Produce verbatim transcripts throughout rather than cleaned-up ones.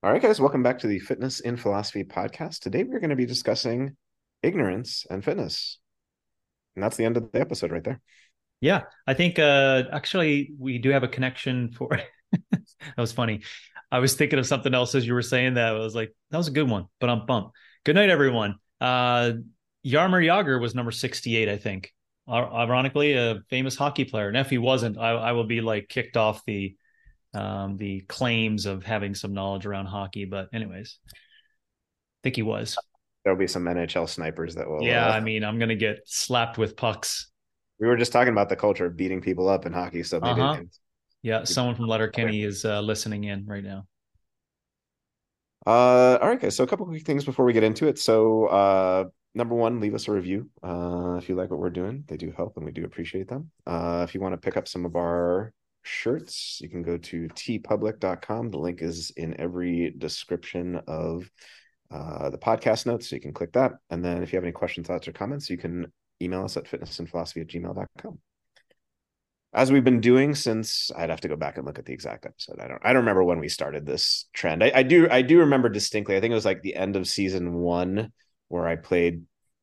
All right, guys, welcome back to the Fitness in Philosophy podcast. Today we're going to be discussing ignorance and fitness. And that's the end of the episode right there. Yeah, I think uh actually we do have a connection for that was funny. I was thinking of something else as you were saying that. I was like, that was a good one, but I'm bummed. Good night, everyone. Uh Yarmir Yager was number sixty-eight, I think. Ironically, a famous hockey player. And if he wasn't, I, I will be like kicked off the um the claims of having some knowledge around hockey. But anyways, I think he was. There'll be some N H L snipers that will. Yeah, Uh, I mean, I'm gonna get slapped with pucks. we were just talking about the culture of beating people up in hockey, so maybe. Uh-huh. Yeah, someone from Letterkenny is uh, listening in right now. Uh, all right, guys. So a couple quick things before we get into it. So, uh, number one, leave us a review uh, if you like what we're doing. They do help, and we do appreciate them. Uh, if you want to pick up some of our shirts, you can go to t public dot com. The link is in every description of uh, the podcast notes, so you can click that. And then if you have any questions, thoughts, or comments, you can email us at fitnessandphilosophy at gmail dot com. As we've been doing since, I'd have to go back and look at the exact episode. I don't I don't remember when we started this trend. I, I do I do remember distinctly. I think it was like the end of season one where I played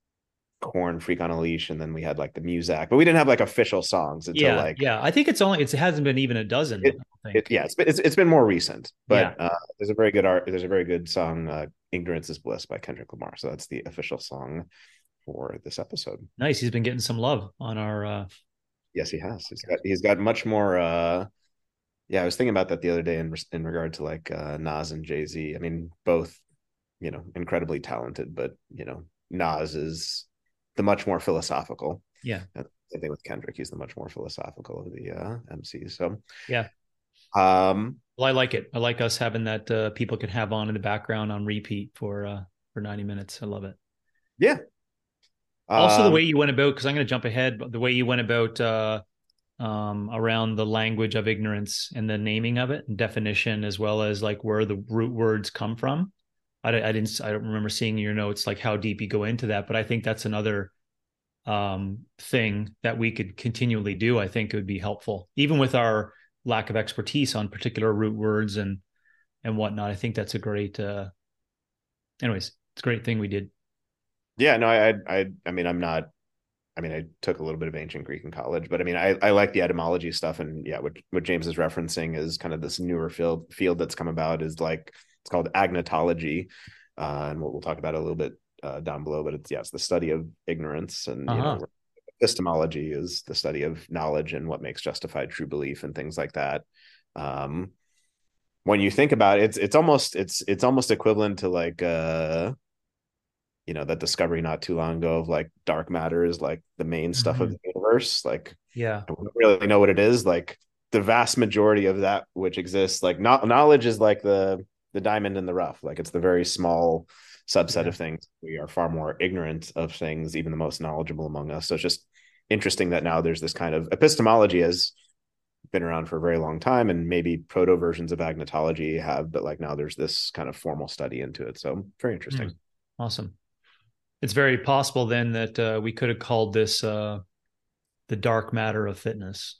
Corn Freak on a Leash, and then we had like the Muzak, but we didn't have like official songs until Yeah, like yeah. I think it's only it's, it hasn't been even a dozen, it, I don't it think. yeah, it's been it's, it's been more recent. Yeah. But uh there's a very good art there's a very good song, uh Ignorance is Bliss by Kendrick Lamar. So that's the official song for this episode. Nice. He's been getting some love on our uh Yes, he has. He's got podcast. he's got much more uh yeah, I was thinking about that the other day in in regard to like uh, Nas and Jay Z. I mean, both, you know, incredibly talented, but you know, Nas is the much more philosophical. Yeah. Uh, Same thing with Kendrick; he's the much more philosophical of the uh, M Cs. So, Yeah. um, Well, I like it. I like us having that uh people can have on in the background on repeat for uh for ninety minutes. I love it. yeah, Also the um, way you went about, because I'm going to jump ahead, but the way you went about uh um around the language of ignorance and the naming of it and definition, as well as like where the root words come from. I, I didn't I don't remember seeing in your notes like how deep you go into that, but I think that's another um, thing that we could continually do. I think it would be helpful, even with our lack of expertise on particular root words and and whatnot. I think that's a great. Uh, anyways, it's a great thing we did. yeah. No, I, I, I mean, I'm not. I mean, I took a little bit of ancient Greek in college, but I mean, I, I like the etymology stuff, and yeah, what what James is referencing is kind of this newer field field that's come about is like it's called agnotology, uh, and we'll, we'll talk about it a little bit uh, down below. But it's yeah, it's the study of ignorance, and Uh you know, huh. epistemology is the study of knowledge and what makes justified true belief and things like that. Um, when you think about it, it's it's almost it's it's almost equivalent to like uh you know that discovery not too long ago of like dark matter is like the main stuff of Mm-hmm. the universe. Like Yeah. I don't really know what it is. Like the vast majority of that which exists, like not knowledge is like the the diamond in the rough. Like it's the very small subset Yeah. of things. We are far more ignorant of things, even the most knowledgeable among us. So it's just interesting that now there's this kind of epistemology has been around for a very long time, and maybe proto versions of agnotology have, but like now there's this kind of formal study into it. So very Mm. interesting. Awesome. It's very possible then that uh, we could have called this uh, the dark matter of fitness.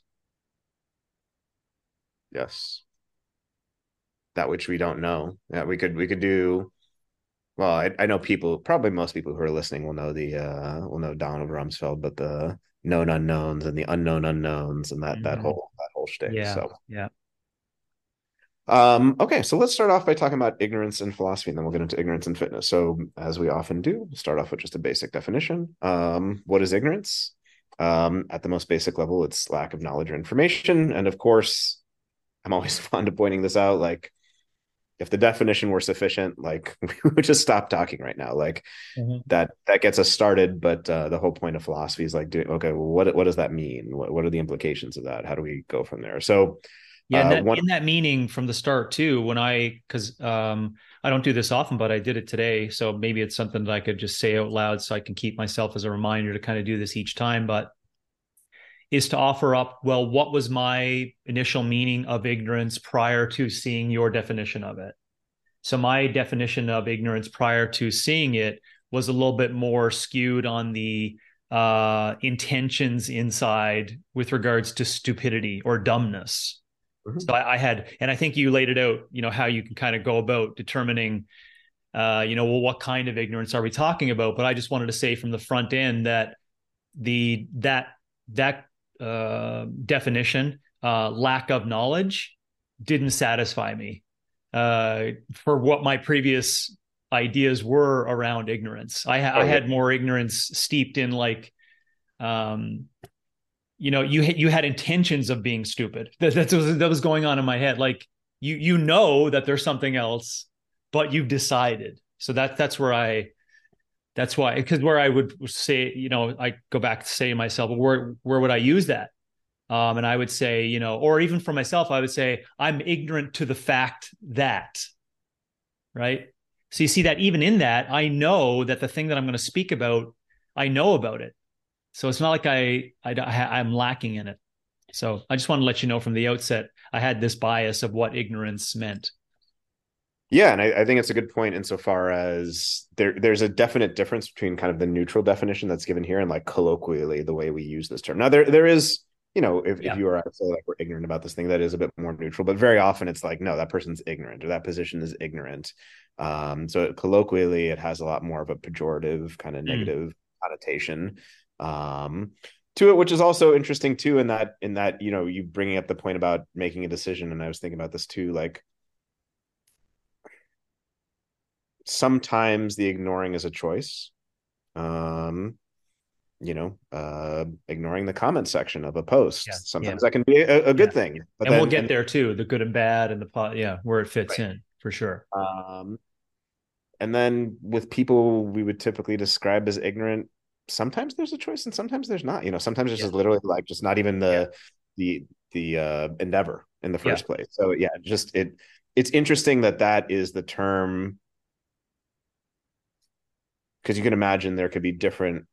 Yes. That which we don't know. Yeah, we could we could do well. I, I know people, probably most people who are listening will know the uh will know Donald Rumsfeld, but the known unknowns and the unknown unknowns and that that Mm-hmm. whole that whole shtick. Yeah. So Yeah. um okay, so let's start off by talking about ignorance and philosophy, and then we'll get into ignorance and fitness. So as we often do, we'll start off with just a basic definition. Um, what is ignorance? Um, at the most basic level, it's lack of knowledge or information. And of course, I'm always fond of pointing this out, like if the definition were sufficient, like we would just stop talking right now. Like Mm-hmm. that that gets us started, but uh, the whole point of philosophy is like, doing okay, well, what what does that mean? What what are the implications of that? How do we go from there? So, Yeah, and uh, that one, in that meaning from the start too, when I because um I don't do this often, but I did it today. So maybe it's something that I could just say out loud so I can keep myself as a reminder to kind of do this each time. But is to offer up, well, what was my initial meaning of ignorance prior to seeing your definition of it? So my definition of ignorance prior to seeing it was a little bit more skewed on the uh intentions inside with regards to stupidity or dumbness. Mhm. So I, I had, and I think you laid it out, you know, how you can kind of go about determining, uh, you know, well, what kind of ignorance are we talking about? But I just wanted to say from the front end that the that that uh, definition, uh, lack of knowledge, didn't satisfy me uh, for what my previous ideas were around ignorance. I, I Oh yeah. had more ignorance steeped in like, um, you know, you you had intentions of being stupid. That, that was that was going on in my head. Like you you know that there's something else, but you've decided. So that that's where I that's why, because where I would say, you know, I go back to say to myself, well, where where would I use that? Um, and I would say, you know, or even for myself, I would say I'm ignorant to the fact that, right? So you see that even in that, I know that the thing that I'm going to speak about, I know about it. So it's not like I, I I'm lacking in it. So I just want to let you know from the outset, I had this bias of what ignorance meant. Yeah, and I, I think it's a good point insofar as there there's a definite difference between kind of the neutral definition that's given here and like colloquially the way we use this term. Now there there is, you know, if, if Yeah. you are say like we're ignorant about this thing, that is a bit more neutral, but very often it's like, no, that person's ignorant or that position is ignorant. Um, so colloquially it has a lot more of a pejorative kind of Mm. negative connotation um to it, which is also interesting too, in that in that, you know, you bringing up the point about making a decision, and I was thinking about this too, like sometimes the ignoring is a choice. Um, you know, uh, ignoring the comment section of a Yeah. post. Yeah. Sometimes that can be a, a Yeah. good thing. But And we'll then, get and there too, the good and bad and the pot, yeah, where it fits right. in for sure. Um, and then with people we would typically describe as ignorant, sometimes there's a choice and sometimes there's not. You know, sometimes it's Yeah. just literally like just not even Yeah. the the the uh, endeavor in the Yeah. first place. So yeah, just it it's interesting that that is the term, because you can imagine there could be different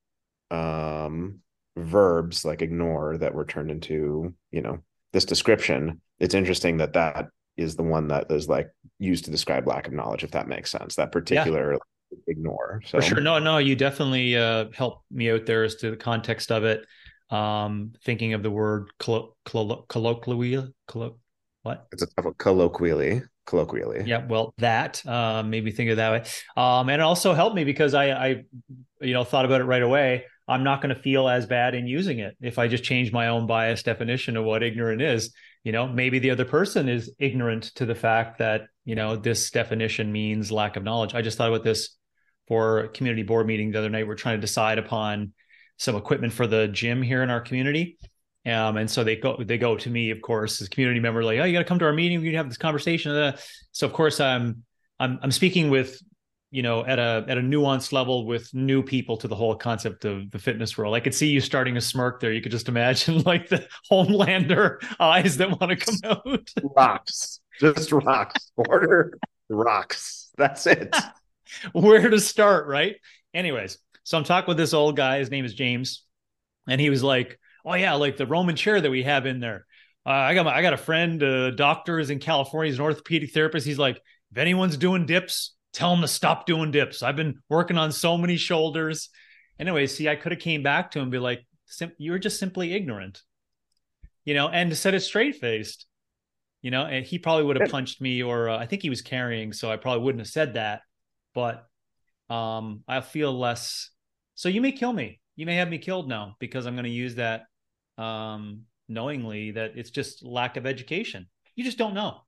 um verbs like ignore that were turned into, you know, this description. It's interesting that that is the one that is like used to describe lack of knowledge, if that makes sense, that Yeah. particular ignore. For So sure. No, no, you definitely uh, helped me out there as to the context of it. Um, thinking of the word collo- collo- colloquially, collo- what? it's a tough one. colloquially colloquially Yeah, well, that uh, made me think of that way. Um, and it also helped me because I, I, you know, thought about it right away. I'm not going to feel as bad in using it if I just change my own biased definition of what ignorant is. You know, maybe the other person is ignorant to the fact that, you know, this definition means lack of knowledge. I just thought about this for a community board meeting the other night. We're trying to decide upon some equipment for the gym here in our community. Um, and so they go they go to me, of course, as a community member, like, oh, you got to come to our meeting. We can have this conversation. Uh, So of course, I'm I'm I'm speaking with, you know, at a at a nuanced level with new people to the whole concept of the fitness world. I could see you starting a smirk there. You could just imagine like the Homelander eyes that want to come out. rocks, just rocks, order rocks, that's it. Where to start, right? Anyways, so I'm talking with this old guy. His name is James, and he was like, "Oh yeah, like the Roman chair that we have in there. Uh, I got my, I got a friend, uh, doctor is in California. He's an orthopedic therapist. He's like, if anyone's doing dips, tell him to stop doing dips. I've been working on so many shoulders. Anyway, see, I could have came back to him and be like, Sim- you were just simply ignorant, you know, and said it straight faced, you know, and he probably would have punched me, or uh, I think he was carrying, so I probably wouldn't have said that. But um, I feel less. So you may kill me. You may have me killed now because I'm going to use that um, knowingly that it's just lack of education. You just don't know.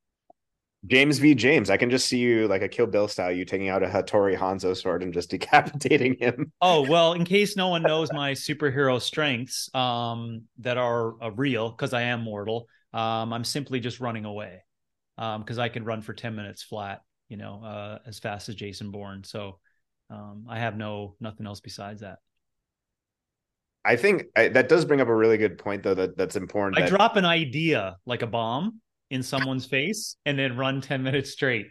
James v. James. I can just see you like a Kill Bill style, you taking out a Hattori Hanzo sword and just decapitating him. Oh, well, in case no one knows my superhero strengths um, that are uh, real, because I am mortal, um, I'm simply just running away because um, I can run for ten minutes flat, you know, uh, as fast as Jason Bourne. So um, I have no nothing else besides that. I think I, that does bring up a really good point, though. That that's important. I That drop an idea like a bomb in someone's face and then run ten minutes straight.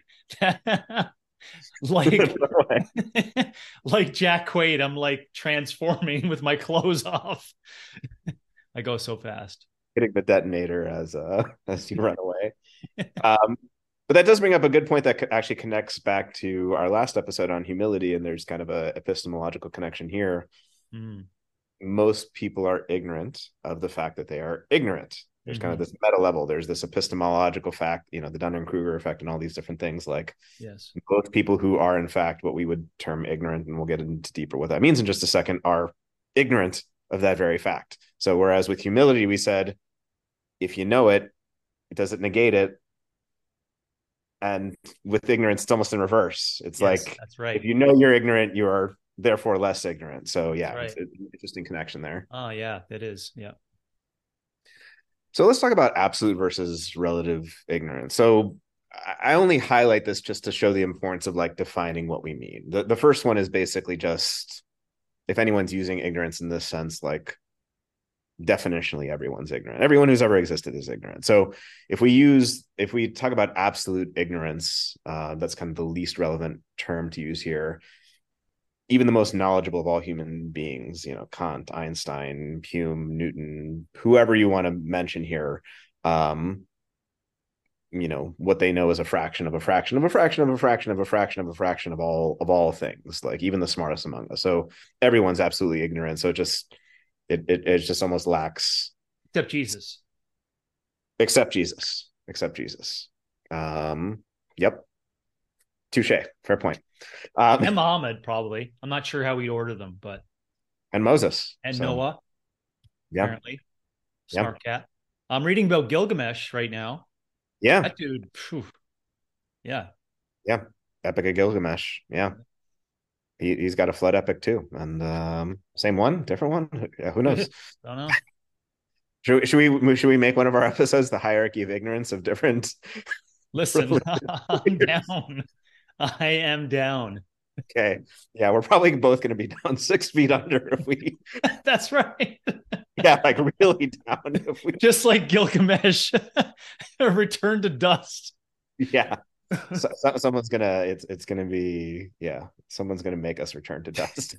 like like Jack Quaid, I'm like transforming with my clothes off. I go so fast. hitting the detonator as uh as you run away. Um, but that does bring up a good point that actually connects back to our last episode on humility, and there's kind of a epistemological connection here. Mm. Most people are ignorant of the fact that they are ignorant. There's kind of Mm-hmm. this meta level. There's this epistemological fact, you know, the Dunning-Kruger effect and all these different things. Like Yes. both people who are in fact what we would term ignorant, and we'll get into deeper what that means in just a second, are ignorant of that very fact. So whereas with humility, we said, if you know it, it doesn't negate it. And with ignorance, it's almost in reverse. It's Yes, like, that's if right. you know you're ignorant, you are therefore less ignorant. So That's yeah, it's, right. it's an interesting connection there. Oh yeah, it is. Yeah. So let's talk about absolute versus relative ignorance. So I only highlight this just to show the importance of like defining what we mean. The the first one is basically just, if anyone's using ignorance in this sense, like definitionally everyone's ignorant. Everyone who's ever existed is ignorant. So if we use if we talk about absolute ignorance, uh, that's kind of the least relevant term to use here. Even the most knowledgeable of all human beings, you know, Kant, Einstein, Hume, Newton, whoever you want to mention here, um, you know, what they know is a fraction of a fraction of a fraction of a fraction of a fraction of a fraction of all of all things, like even the smartest among us. So everyone's absolutely ignorant. So it just it it, it just almost lacks, Except Jesus. except Jesus, except Jesus. Um, yep, touche, fair point. Um, And Muhammad, probably. I'm not sure how we'd order them, but and Moses. and So Noah, yeah, apparently. yeah, Smart cat. I'm reading about Gilgamesh right now. yeah, That dude, phew, yeah. yeah. Epic of Gilgamesh. Yeah, he he's got a flood epic too, and um, same one, different one. Yeah, who knows? Don't know. Should, should we should we make one of our episodes the hierarchy of ignorance of different Listen, religious I'm leaders? down. I am down. Okay, yeah, we're probably both going to be down six feet under if we, That's right. yeah, like really down if we, Just like Gilgamesh, return to dust. yeah. So, so, someone's gonna it's it's gonna be yeah, someone's gonna make us return to dust.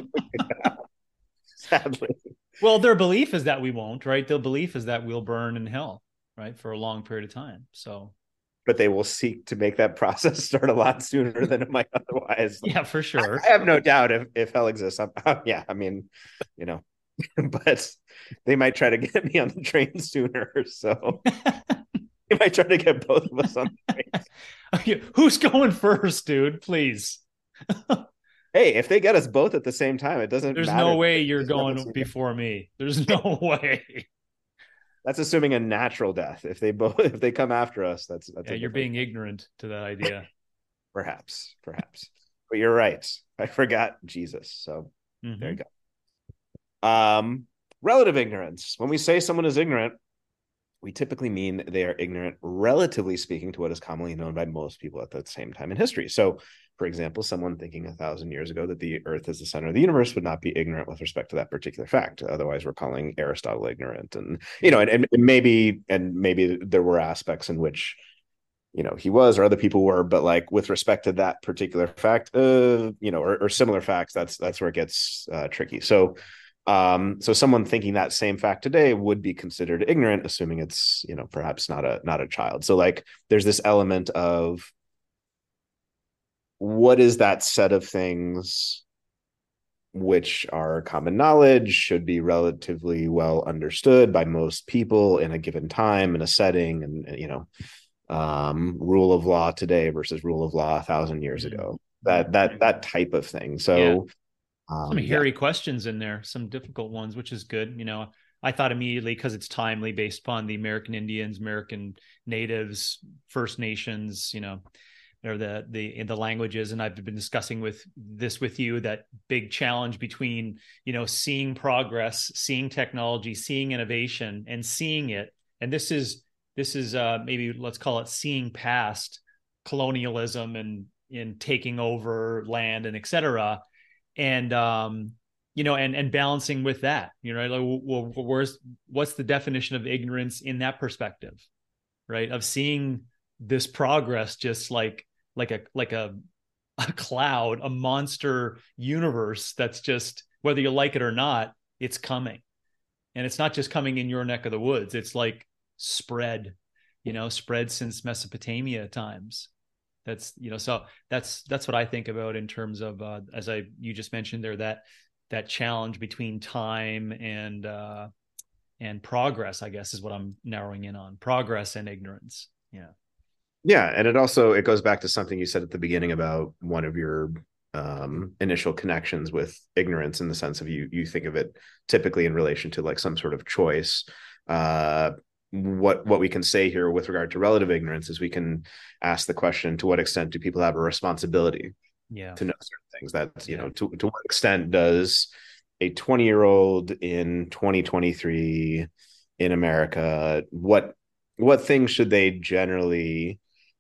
Sadly, Well, their belief is that we won't, right? Their belief is that we'll burn in hell, right, for a long period of time. So, but they will seek to make that process start a lot sooner than it might otherwise. yeah, for I, sure. I have no doubt if if hell exists. I'm, uh, yeah, I mean, you know, but they might try to get me on the train sooner. So they might try to get both of us on the train. Who's going first, dude? Please. Hey, if they get us both at the same time, it doesn't There's matter. no way you're going before me. There's no way. That's assuming a natural death. If they both if they come after us, that's that's Yeah, a you're different, being ignorant to that idea. perhaps, perhaps. But you're right. I forgot Jesus. So Mm-hmm. there you go. Um, relative ignorance. When we say someone is ignorant, we typically mean they are ignorant, relatively speaking, to what is commonly known by most people at the same time in history. So, for example, someone thinking a thousand years ago that the Earth is the center of the universe would not be ignorant with respect to that particular fact. Otherwise, we're calling Aristotle ignorant, and you know, and, and maybe and maybe there were aspects in which you know he was or other people were, but like with respect to that particular fact, uh, you know, or, or similar facts, that's that's where it gets uh, tricky. So um, so someone thinking that same fact today would be considered ignorant, assuming it's, you know, perhaps not a not a child. So like there's this element of what is that set of things which are common knowledge, should be relatively well understood by most people in a given time, in a setting, and, and you know, um, rule of law today versus rule of law a thousand years Mm-hmm. ago. That that that type of thing. So yeah. Um, some yeah. hairy questions in there, some difficult ones, which is good. You know, I thought immediately because it's timely based upon the American Indians, American natives, First Nations, you know, or the the the languages. And I've been discussing with this with you, that big challenge between, you know, seeing progress, seeing technology, seeing innovation, and seeing it. And this is this is uh, maybe let's call it seeing past colonialism and in taking over land and et cetera. And um you know and and balancing with that, you know, like, well, where's what's the definition of ignorance in that perspective, right, of seeing this progress just like like a like a a cloud, a monster universe that's just, whether you like it or not, it's coming. And it's not just coming in your neck of the woods, it's like spread, you know, spread since Mesopotamia times. That's, you know, so that's that's what I think about in terms of uh, as I you just mentioned there, that that challenge between time and uh and progress, I guess, is what I'm narrowing in on. Progress and ignorance. Yeah. Yeah, and it also it goes back to something you said at the beginning about one of your um, initial connections with ignorance, in the sense of you you think of it typically in relation to like some sort of choice. Uh, what what we can say here with regard to relative ignorance is we can ask the question: to what extent do people have a responsibility Yeah. to know certain things? That, you Yeah. know, to to what extent does a twenty year old in twenty twenty-three in America, what what things should they generally,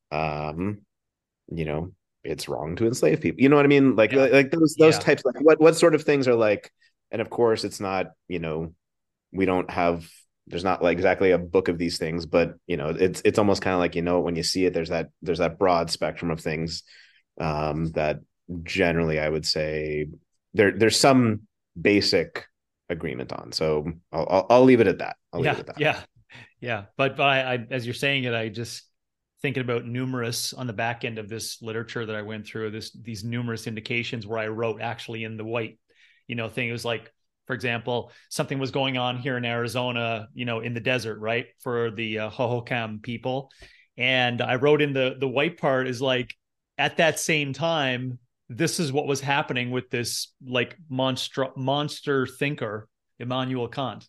um you know, it's wrong to enslave people, you know what I mean, like Yeah. like those those Yeah. types, like what what sort of things are like. And of course it's not, you know, we don't have, there's not like exactly a book of these things, but you know, it's it's almost kind of like, you know, when you see it, there's that there's that broad spectrum of things, um that generally I would say there there's some basic agreement on. So I'll I'll, I'll leave it at that. I'll leave it Yeah. at that. Yeah. Yeah. But, but I, I, as you're saying it, I just thinking about numerous on the back end of this literature that I went through, this, these numerous indications where I wrote actually in the white, you know, thing. It was like, for example, something was going on here in Arizona, you know, in the desert, right, for the uh, Hohokam people. And I wrote in the, the white part is like, at that same time, this is what was happening with this like monster monster thinker, Immanuel Kant.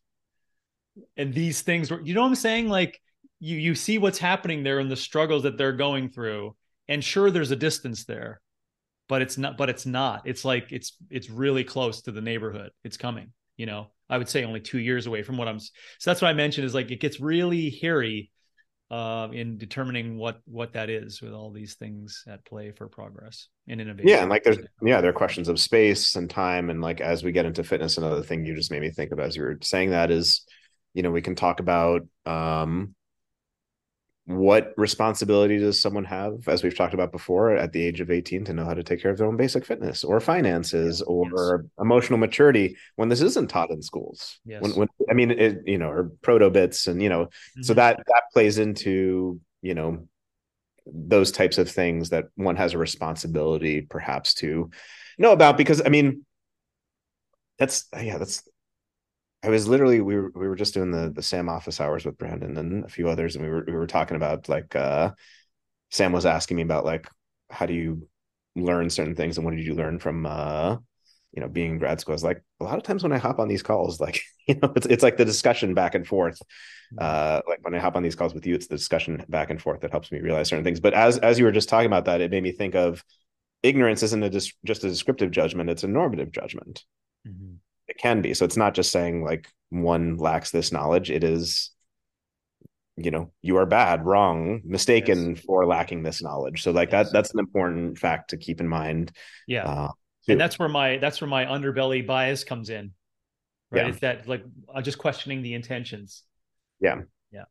And these things were, you know what I'm saying? Like you you see what's happening there and the struggles that they're going through. And sure, there's a distance there, but it's not, but it's not. It's like it's it's really close to the neighborhood. It's coming, you know. I would say only two years away from what I'm, so that's what I mentioned is like it gets really hairy uh in determining what what that is with all these things at play for progress and Yeah, innovation. and like there's, yeah, there are questions of space and time, and like as we get into fitness, another thing you just made me think of as you were saying that is, you know, we can talk about um what responsibility does someone have, as we've talked about before, at the age of eighteen to know how to take care of their own basic fitness or Yeah. finances Yes. or emotional maturity when this isn't taught in schools. When, Yes. when I mean, it, you know, or proto bits, and, you know, so Mm-hmm. that that plays into, you know, those types of things that one has a responsibility perhaps to know about. Because I mean, that's, yeah, that's, I was literally, we were we were just doing the the Sam office hours with Brandon and a few others, and we were we were talking about like uh Sam was asking me about like how do you learn certain things and what did you learn from uh you know, being in grad school. I was like, a lot of times when I hop on these calls, like, you know, it's it's like the discussion back and forth. Mm-hmm. Uh like when I hop on these calls with you, it's the discussion back and forth that helps me realize certain things. But as as you were just talking about that, it made me think of ignorance isn't a dis- just a descriptive judgment, it's a normative judgment. Mm-hmm. It can be. So it's not just saying like one lacks this knowledge. It is, you know, you are bad, wrong, Yes. mistaken for lacking this knowledge. So like that Yes. that's an important fact to keep in mind, Yeah. uh And too. that's where my that's where my underbelly bias comes in, right? Yeah. It's that like I'm just questioning the intentions. Yeah. Yeah.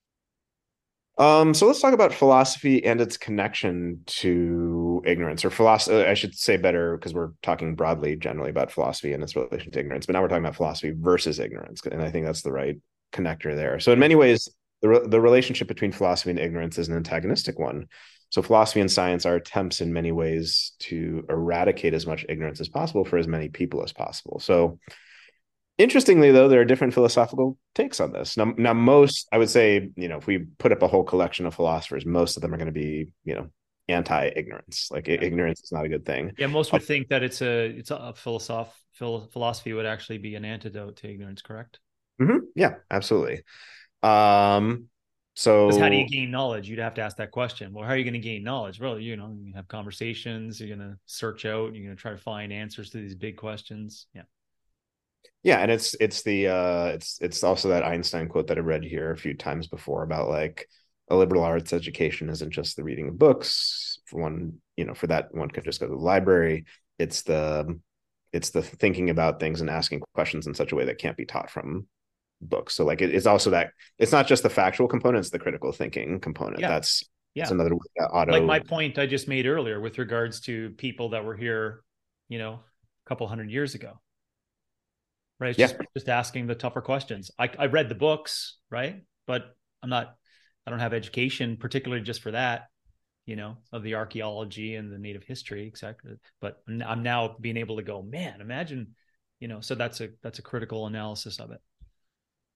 Um, so let's talk about philosophy and its connection to ignorance, or philosophy. I should say better, because we're talking broadly generally about philosophy and its relation to ignorance, but now we're talking about philosophy versus ignorance, and I think that's the right connector there. So in Yeah. many ways, the re- the relationship between philosophy and ignorance is an antagonistic one. So philosophy and science are attempts in many ways to eradicate as much ignorance as possible for as many people as possible. So interestingly, though, there are different philosophical takes on this. Now, now, most, I would say, you know, if we put up a whole collection of philosophers, most of them are going to be, you know, anti-ignorance. Like Yeah. ignorance is not a good thing. Yeah. Most would think that it's a it's a philosoph phil- philosophy would actually be an antidote to ignorance, correct? Mhm. Yeah, absolutely. Um, Because how do you so gain knowledge? You'd have to ask that question. Well, how are you going to gain knowledge? Well, you know, you have conversations, you're going to search out, you're going to try to find answers to these big questions. Yeah. yeah, and it's it's the uh, it's it's also that Einstein quote that I read here a few times before about like a liberal arts education isn't just the reading of books. For one, you know, for that one could just go to the library. It's the it's the thinking about things and asking questions in such a way that can't be taught from books. So like it, it's also that it's not just the factual component, it's the critical thinking component. Yeah. That's that's Yeah. another way that Like my auto. point I just made earlier with regards to people that were here, you know, a couple hundred years ago, right? It's Yeah. just just asking the tougher questions. I, I read the books, right? But I'm not, I don't have education, particularly just for that, you know, of the archaeology and the native history, et cetera. But I'm now being able to go, man, imagine, you know, so that's a that's a critical analysis of it.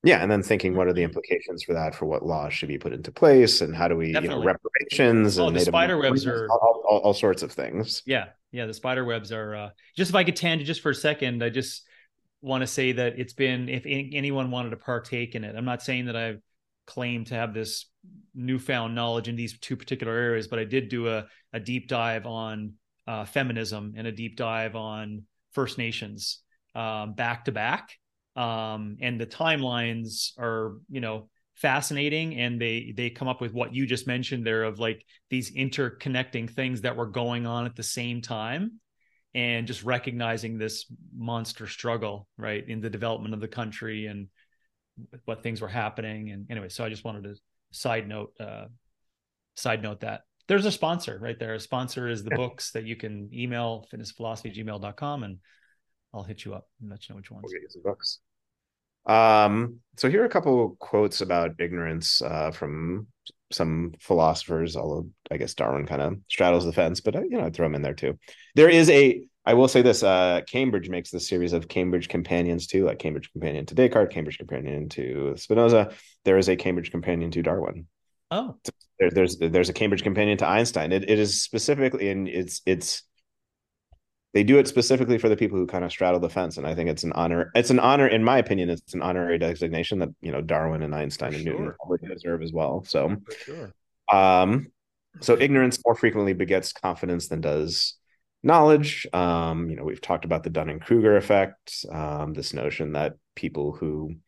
Yeah, and then thinking what are the implications for that, for what laws should be put into place, and how do we, you know, Definitely. reparations Oh, and the Native spider webs Americans, are, all, all, all sorts of things. yeah, yeah, the spider webs are, uh, just if I could tangent just for a second, I just want to say that it's been, if anyone wanted to partake in it, I'm not saying that I've claimed to have this newfound knowledge in these two particular areas, but I did do a, a deep dive on uh, feminism and a deep dive on First Nations um, back to back. Um, and the timelines are, you know, fascinating, and they they come up with what you just mentioned there of like these interconnecting things that were going on at the same time, and just recognizing this monster struggle right in the development of the country and what things were happening. And anyway, so I just wanted to side note uh side note that there's a sponsor right there. A sponsor is the Yeah, books that you can email fitness philosophy gmail dot com, and I'll hit you up and let you know which we'll ones. get you some books. Um, so here are a couple quotes about ignorance uh, from some philosophers, although I guess Darwin kind of straddles the fence, but I, you know, I'd throw him in there too. There is a, I will say this, uh, Cambridge makes this series of Cambridge Companions too, like Cambridge Companion to Descartes, Cambridge Companion to Spinoza. There is a Cambridge Companion to Darwin. Oh, There, there's there's a Cambridge Companion to Einstein. It, it is specifically, and it's it's they do it specifically for the people who kind of straddle the fence, and I think it's an honor. It's an honor, in my opinion. It's an honorary designation that, you know, Darwin and for Einstein and Newton sure. probably deserve as well. So, For sure. um, so ignorance more frequently begets confidence than does knowledge. Um, you know, we've talked about the Dunning Kruger effect. Um, this notion that people who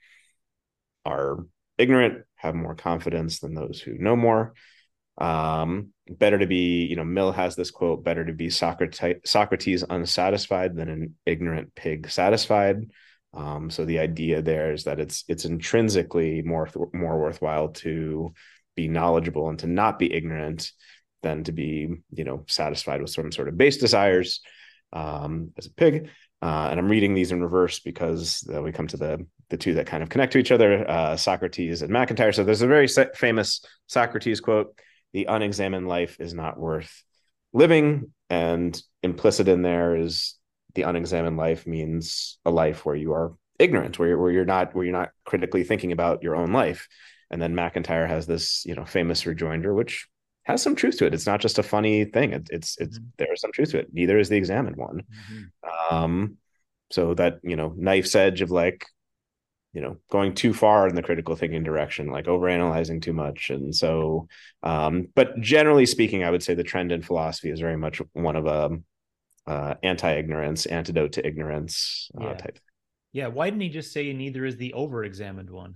are ignorant have more confidence than those who know more. Um, better to be, you know, Mill has this quote, better to be Socrates, Socrates unsatisfied than an ignorant pig satisfied. Um, so the idea there is that it's it's intrinsically more more worthwhile to be knowledgeable and to not be ignorant than to be, you know, satisfied with some sort of base desires um, as a pig. Uh, and I'm reading these in reverse because uh, we come to the the two that kind of connect to each other, uh, Socrates and MacIntyre. So there's a very famous Socrates quote: "The unexamined life is not worth living," and implicit in there is the unexamined life means a life where you are ignorant, where you're, where you're not where you're not critically thinking about your own life. And then MacIntyre has this, you know, famous rejoinder, which has some truth to it. It's not just a funny thing. It, it's it's Mm-hmm. There is some truth to it. Neither is the examined one. Mm-hmm. Um, so that, you know, knife's edge of like, you know, going too far in the critical thinking direction, like overanalyzing too much. And so, um, but generally speaking, I would say the trend in philosophy is very much one of a um, uh, anti-ignorance, antidote to ignorance uh, Yeah. type. Yeah. Why didn't he just say neither is the over examined one?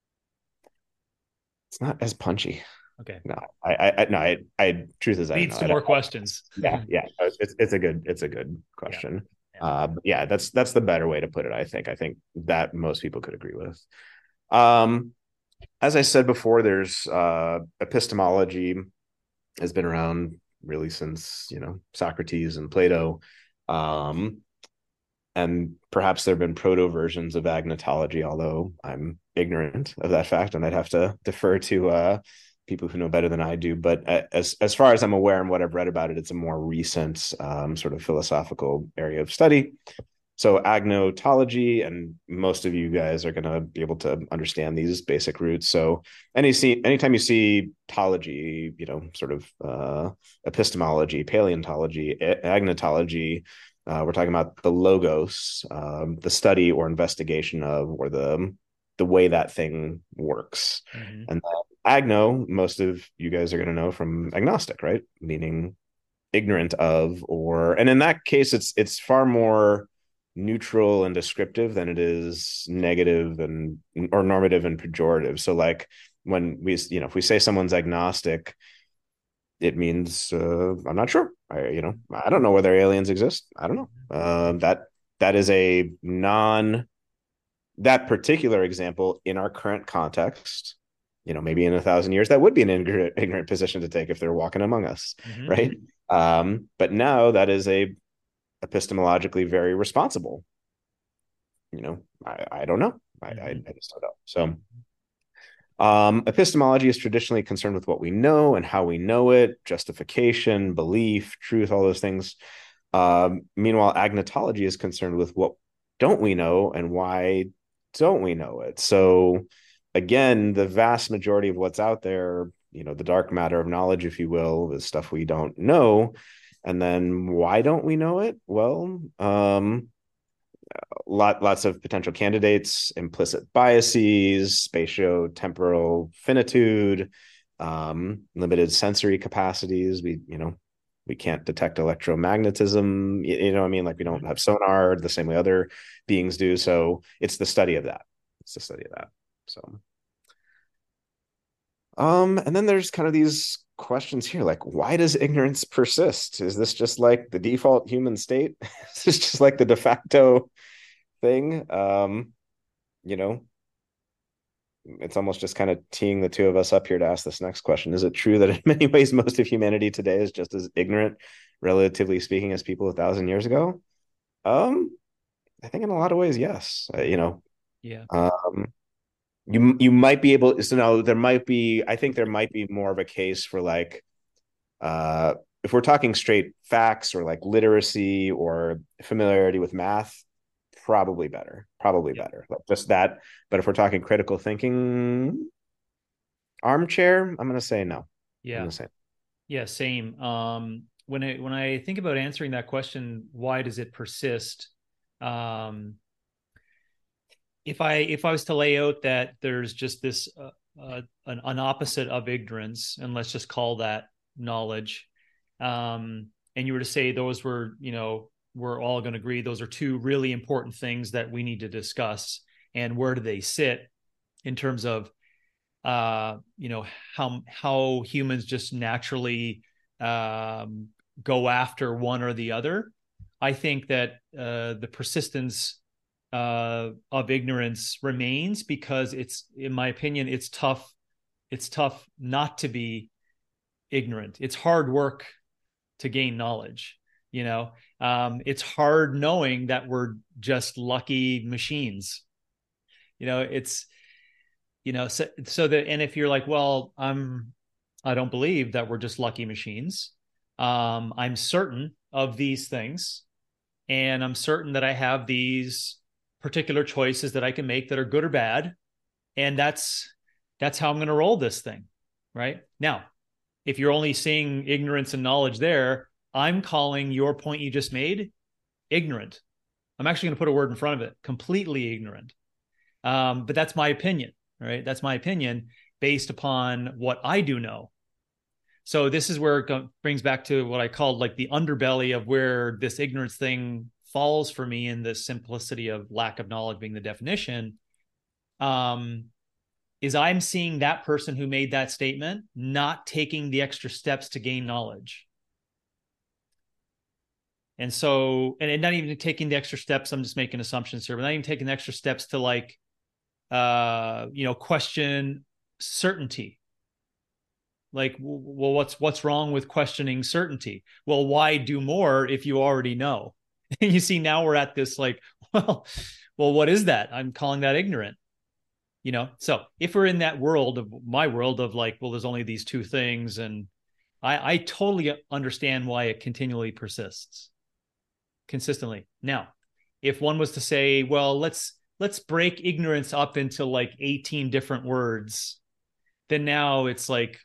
It's not as punchy. Okay. No, I, I, no, I, I, truth is, I don't Leads know. to I don't, more questions. yeah, yeah, it's, it's a good, it's a good Yeah. question. Yeah. Uh, but yeah, that's that's the better way to put it. I think. I think that most people could agree with. Um, as I said before, there's uh, epistemology has been around really since, you know, Socrates and Plato. Um, and perhaps there have been proto versions of agnotology, although I'm ignorant of that fact, and I'd have to defer to uh, people who know better than I do. But as as far as I'm aware and what I've read about it, it's a more recent um, sort of philosophical area of study. So agnotology, and most of you guys are going to be able to understand these basic roots. So any see anytime you see tology, you know, sort of uh, epistemology, paleontology, agnotology, uh, we're talking about the logos, um, the study or investigation of, or the the way that thing works. Mm-hmm. And agno, most of you guys are going to know from agnostic, right? Meaning ignorant of, or, and in that case, it's it's far more neutral and descriptive than it is negative and or normative and pejorative. So like when we, you know, if we say someone's agnostic, it means uh, I'm not sure. I, you know, I don't know whether aliens exist. I don't know. Uh, that that is a non that particular example in our current context. You know, maybe in a thousand years, that would be an ignorant, ignorant position to take if they're walking among us, Mm-hmm. right? Um, but now that is a epistemologically very responsible. You know, I, I don't know. I, Mm-hmm. I, I just don't know. So Um, epistemology is traditionally concerned with what we know and how we know it, justification, belief, truth, all those things. Um, meanwhile, agnotology is concerned with what don't we know and why don't we know it? So again, the vast majority of what's out there, you know, the dark matter of knowledge, if you will, is stuff we don't know. And then why don't we know it? Well, um, lot lots of potential candidates, implicit biases, spatio-temporal finitude, um, limited sensory capacities. We, you know, we can't detect electromagnetism. You, you know what I mean? Like we don't have sonar the same way other beings do. So it's the study of that. It's the study of that. So, um, and then there's kind of these questions here, like why does ignorance persist? Is this just like the default human state? Is this just like the de facto thing? Um, you know, it's almost just kind of teeing the two of us up here to ask this next question. Is it true that in many ways most of humanity today is just as ignorant, relatively speaking, as people a thousand years ago? Um, I think in a lot of ways, yes. Uh, you know, Yeah. um, you you might be able. So now there might be. I think there might be more of a case for like, uh, if we're talking straight facts or like literacy or familiarity with math, probably better, probably Yeah. better. Like just that. But if we're talking critical thinking, armchair, I'm gonna say no. I'm Yeah. gonna say Yeah. Same. Um, when I when I think about answering that question, why does it persist? Um, if I if I was to lay out that there's just this uh, uh, an, an opposite of ignorance, and let's just call that knowledge, um, and you were to say those were, you know, we're all going to agree those are two really important things that we need to discuss, and where do they sit in terms of uh, you know, how how humans just naturally um, go after one or the other. I think that uh, the persistence uh, of ignorance remains because it's, in my opinion, it's tough. It's tough not to be ignorant. It's hard work to gain knowledge. You know, um, it's hard knowing that we're just lucky machines. You know, it's you know so so that, and if you're like, well, i'm I don't believe that we're just lucky machines. um I'm certain of these things, and I'm certain that I have these particular choices that I can make that are good or bad, and that's that's how I'm going to roll this thing. Right now, if you're only seeing ignorance and knowledge there, I'm calling your point you just made ignorant. I'm actually going to put a word in front of it: completely ignorant. Um, but that's my opinion, right? That's my opinion based upon what I do know. So this is where it go- brings back to what I called like the underbelly of where this ignorance thing falls for me, in the simplicity of lack of knowledge being the definition. Um, is I'm seeing that person who made that statement not taking the extra steps to gain knowledge. And so, and not even taking the extra steps, I'm just making assumptions here, but not even taking the extra steps to like uh, you know, question certainty. Like, well, what's what's wrong with questioning certainty? Well, why do more if you already know? And you see, now we're at this like, well, well, what is that? I'm calling that ignorant. You know, so if we're in that world of my world of like, well, there's only these two things, and I, I totally understand why it continually persists consistently. Now, if one was to say, well, let's let's break ignorance up into like eighteen different words, then now it's like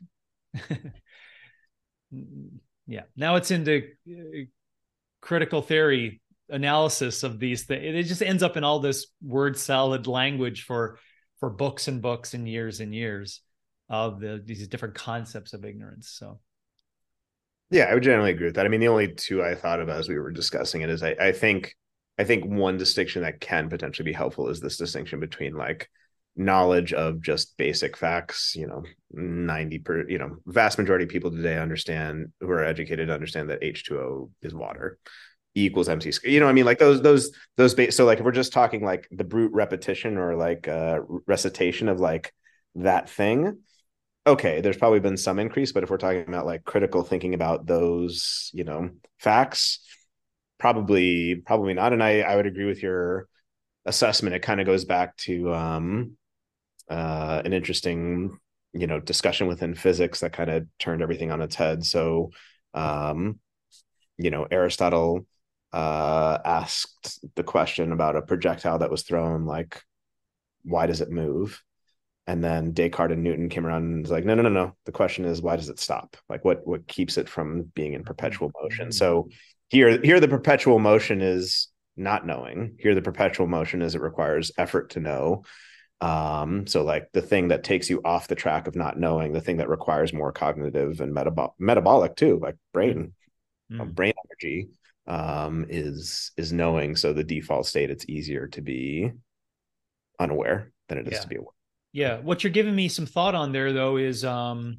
yeah, now it's into uh, critical theory analysis of these things. It just ends up in all this word salad language for for books and books and years and years of the, these different concepts of ignorance. So yeah, I would generally agree with that. I mean, the only two I thought of as we were discussing it is I, I think I think one distinction that can potentially be helpful is this distinction between like knowledge of just basic facts. You know, ninety per you know, vast majority of people today understand who are educated understand that H two O is water. E equals M C squared. You know what I mean? Like those those those ba- so like if we're just talking like the brute repetition or like uh recitation of like that thing, okay, there's probably been some increase, but if we're talking about like critical thinking about those, you know, facts, probably probably not. And I I would agree with your assessment. It kind of goes back to um uh an interesting, you know, discussion within physics that kind of turned everything on its head. So um, you know, Aristotle uh asked the question about a projectile that was thrown like why does it move? And then Descartes and Newton came around and was like, no, no, no, no. The question is, why does it stop? Like, what what keeps it from being in perpetual motion? Mm-hmm. So here, here the perpetual motion is not knowing. Here the perpetual motion is it requires effort to know. Um, so like the thing that takes you off the track of not knowing, the thing that requires more cognitive and metab- metabolic too, like brain, uh, Mm-hmm. brain energy, um, is is knowing. So the default state, it's easier to be unaware than it is Yeah. to be aware. Yeah. What you're giving me some thought on there, though, is um,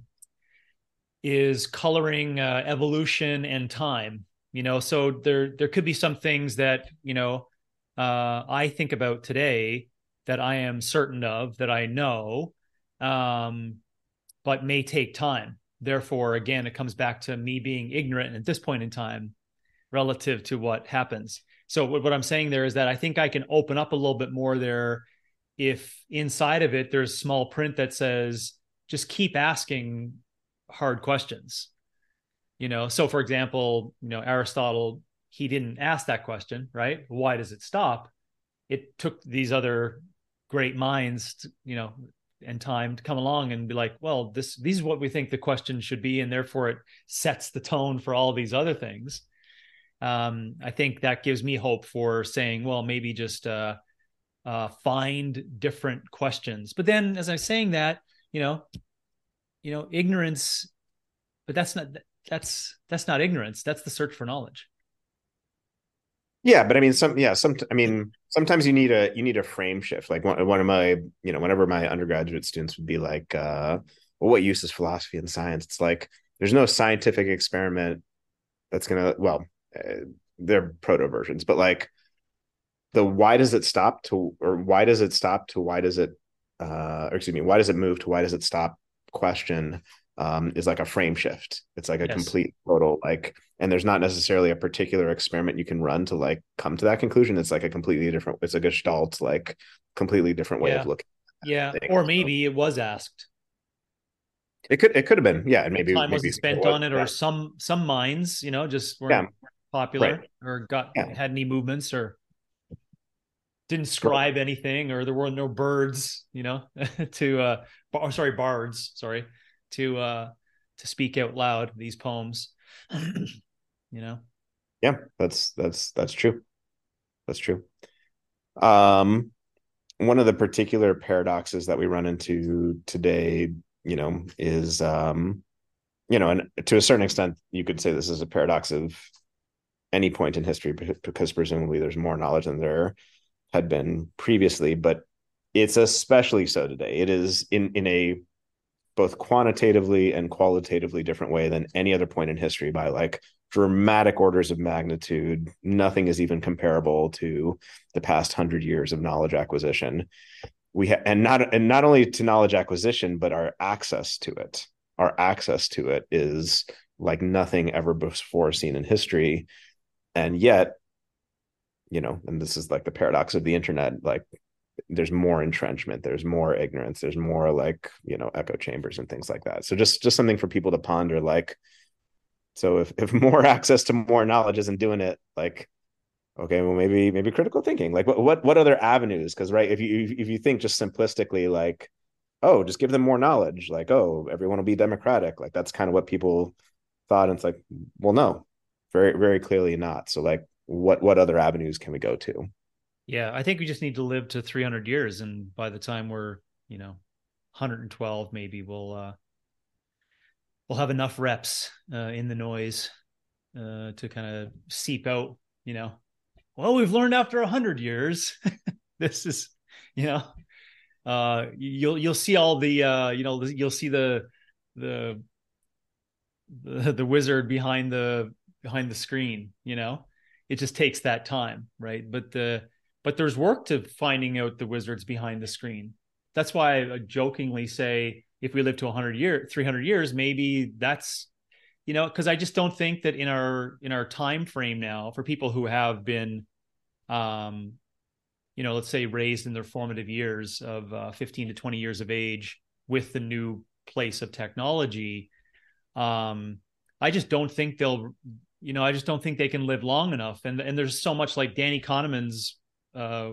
is coloring uh, evolution and time. You know, so there there could be some things that you know uh, I think about today that I am certain of that I know, um, but may take time. Therefore, again, it comes back to me being ignorant at this point in time relative to what happens. So what I'm saying there is that I think I can open up a little bit more there if inside of it there's small print that says just keep asking hard questions. You know, so for example, you know, Aristotle, he didn't ask that question, right? Why does it stop? It took these other great minds, to, you know, and time to come along and be like, well, this these is what we think the question should be, and therefore it sets the tone for all these other things. Um, I think that gives me hope for saying, well, maybe just uh, uh, find different questions. But then, as I'm saying that, you know, you know, ignorance, but that's not that's that's not ignorance. That's the search for knowledge. Yeah, but I mean, some yeah, some I mean, sometimes you need a you need a frame shift. Like one one of my you know, whenever my undergraduate students would be like, uh, "Well, what use is philosophy and science?" It's like there's no scientific experiment that's gonna well, uh, they're proto versions, but like the why does it stop to or why does it stop to why does it uh or excuse me why does it move to why does it stop question um is like a frame shift. It's like a Yes. complete total like and there's not necessarily a particular experiment you can run to like come to that conclusion. It's like a completely different it's a gestalt like completely different way of Yeah. looking Yeah. at things. Or So maybe it was asked. it could it could have been yeah and maybe Time maybe wasn't it spent was on it, or yeah some some minds, you know, just yeah weren't popular right or got yeah had any movements or didn't right scribe anything, or there were no birds, you know, to uh bar, sorry, bards, sorry, to uh to speak out loud these poems. you know. yeah that's that's that's true that's true. um One of the particular paradoxes that we run into today, you know, is, um, you know, and to a certain extent, you could say this is a paradox of any point in history because presumably there's more knowledge than there had been previously, but it's especially so today. It is in in a both quantitatively and qualitatively different way than any other point in history by like dramatic orders of magnitude. Nothing is even comparable to the past hundred years of knowledge acquisition. We ha- and not and not only to knowledge acquisition, but our access to it. Our access to it is like nothing ever before seen in history, and yet, you know, and this is like the paradox of the internet. Like, there's more entrenchment, there's more ignorance, there's more like you know echo chambers and things like that. So just just something for people to ponder. Like, so if if more access to more knowledge isn't doing it, like okay, well maybe maybe critical thinking. Like what what what other avenues? Because right, if you if you think just simplistically like oh, just give them more knowledge. Like, oh, everyone will be democratic. Like that's kind of what people thought. And it's like, well, no, very, very clearly not. So like what what other avenues can we go to? Yeah, I think we just need to live to three hundred years, and by the time we're, you know, one hundred twelve, maybe we'll uh, we'll have enough reps uh, in the noise uh, to kind of seep out. You know, well, we've learned after one hundred years. this is, you know, uh, you'll you'll see all the uh, you know you'll see the the the, the wizard behind the behind the screen. You know, it just takes that time, right? But the but there's work to finding out the wizards behind the screen. That's why I jokingly say if we live to one hundred year three hundred years, maybe that's, you know, because I just don't think that in our in our time frame now, for people who have been um you know, let's say raised in their formative years of uh, fifteen to twenty years of age with the new place of technology, um, I just don't think they'll, you know, I just don't think they can live long enough. And and there's so much like Danny Kahneman's uh,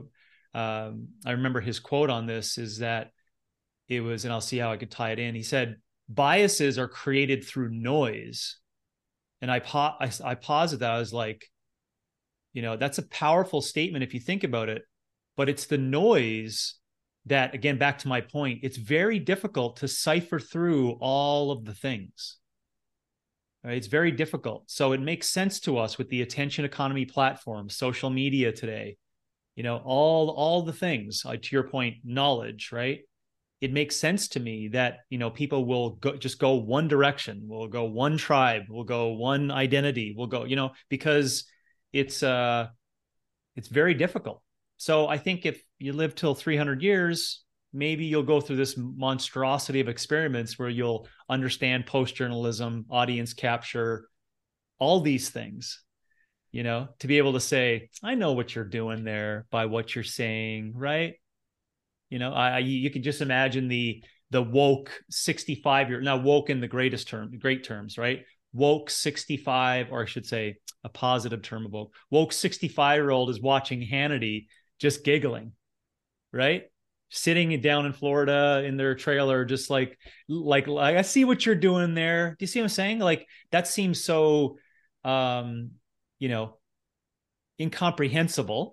um, I remember his quote on this is that it was, and I'll see how I could tie it in. He said, biases are created through noise. And I, pa- I, I paused that. I was like, you know, that's a powerful statement if you think about it, but it's the noise that, again, back to my point, it's very difficult to cipher through all of the things. Right? It's very difficult. So it makes sense to us with the attention economy platforms, social media today, you know, all, all the things, uh, to your point, knowledge, right? It makes sense to me that, you know, people will go, just go one direction, will go one tribe, will go one identity, will go, you know, because it's, uh, it's very difficult. So I think if you live till three hundred years, maybe you'll go through this monstrosity of experiments where you'll understand post-journalism, audience capture, all these things, you know, to be able to say, I know what you're doing there by what you're saying, right? You know, I, you can just imagine the the woke sixty-five year, now woke in the greatest term, great terms, right? Woke sixty-five, or I should say a positive term of woke. Woke sixty-five year old is watching Hannity just giggling, right? Sitting down in Florida in their trailer, just like, like, like I see what you're doing there. Do you see what I'm saying? Like that seems so, um, you know, incomprehensible,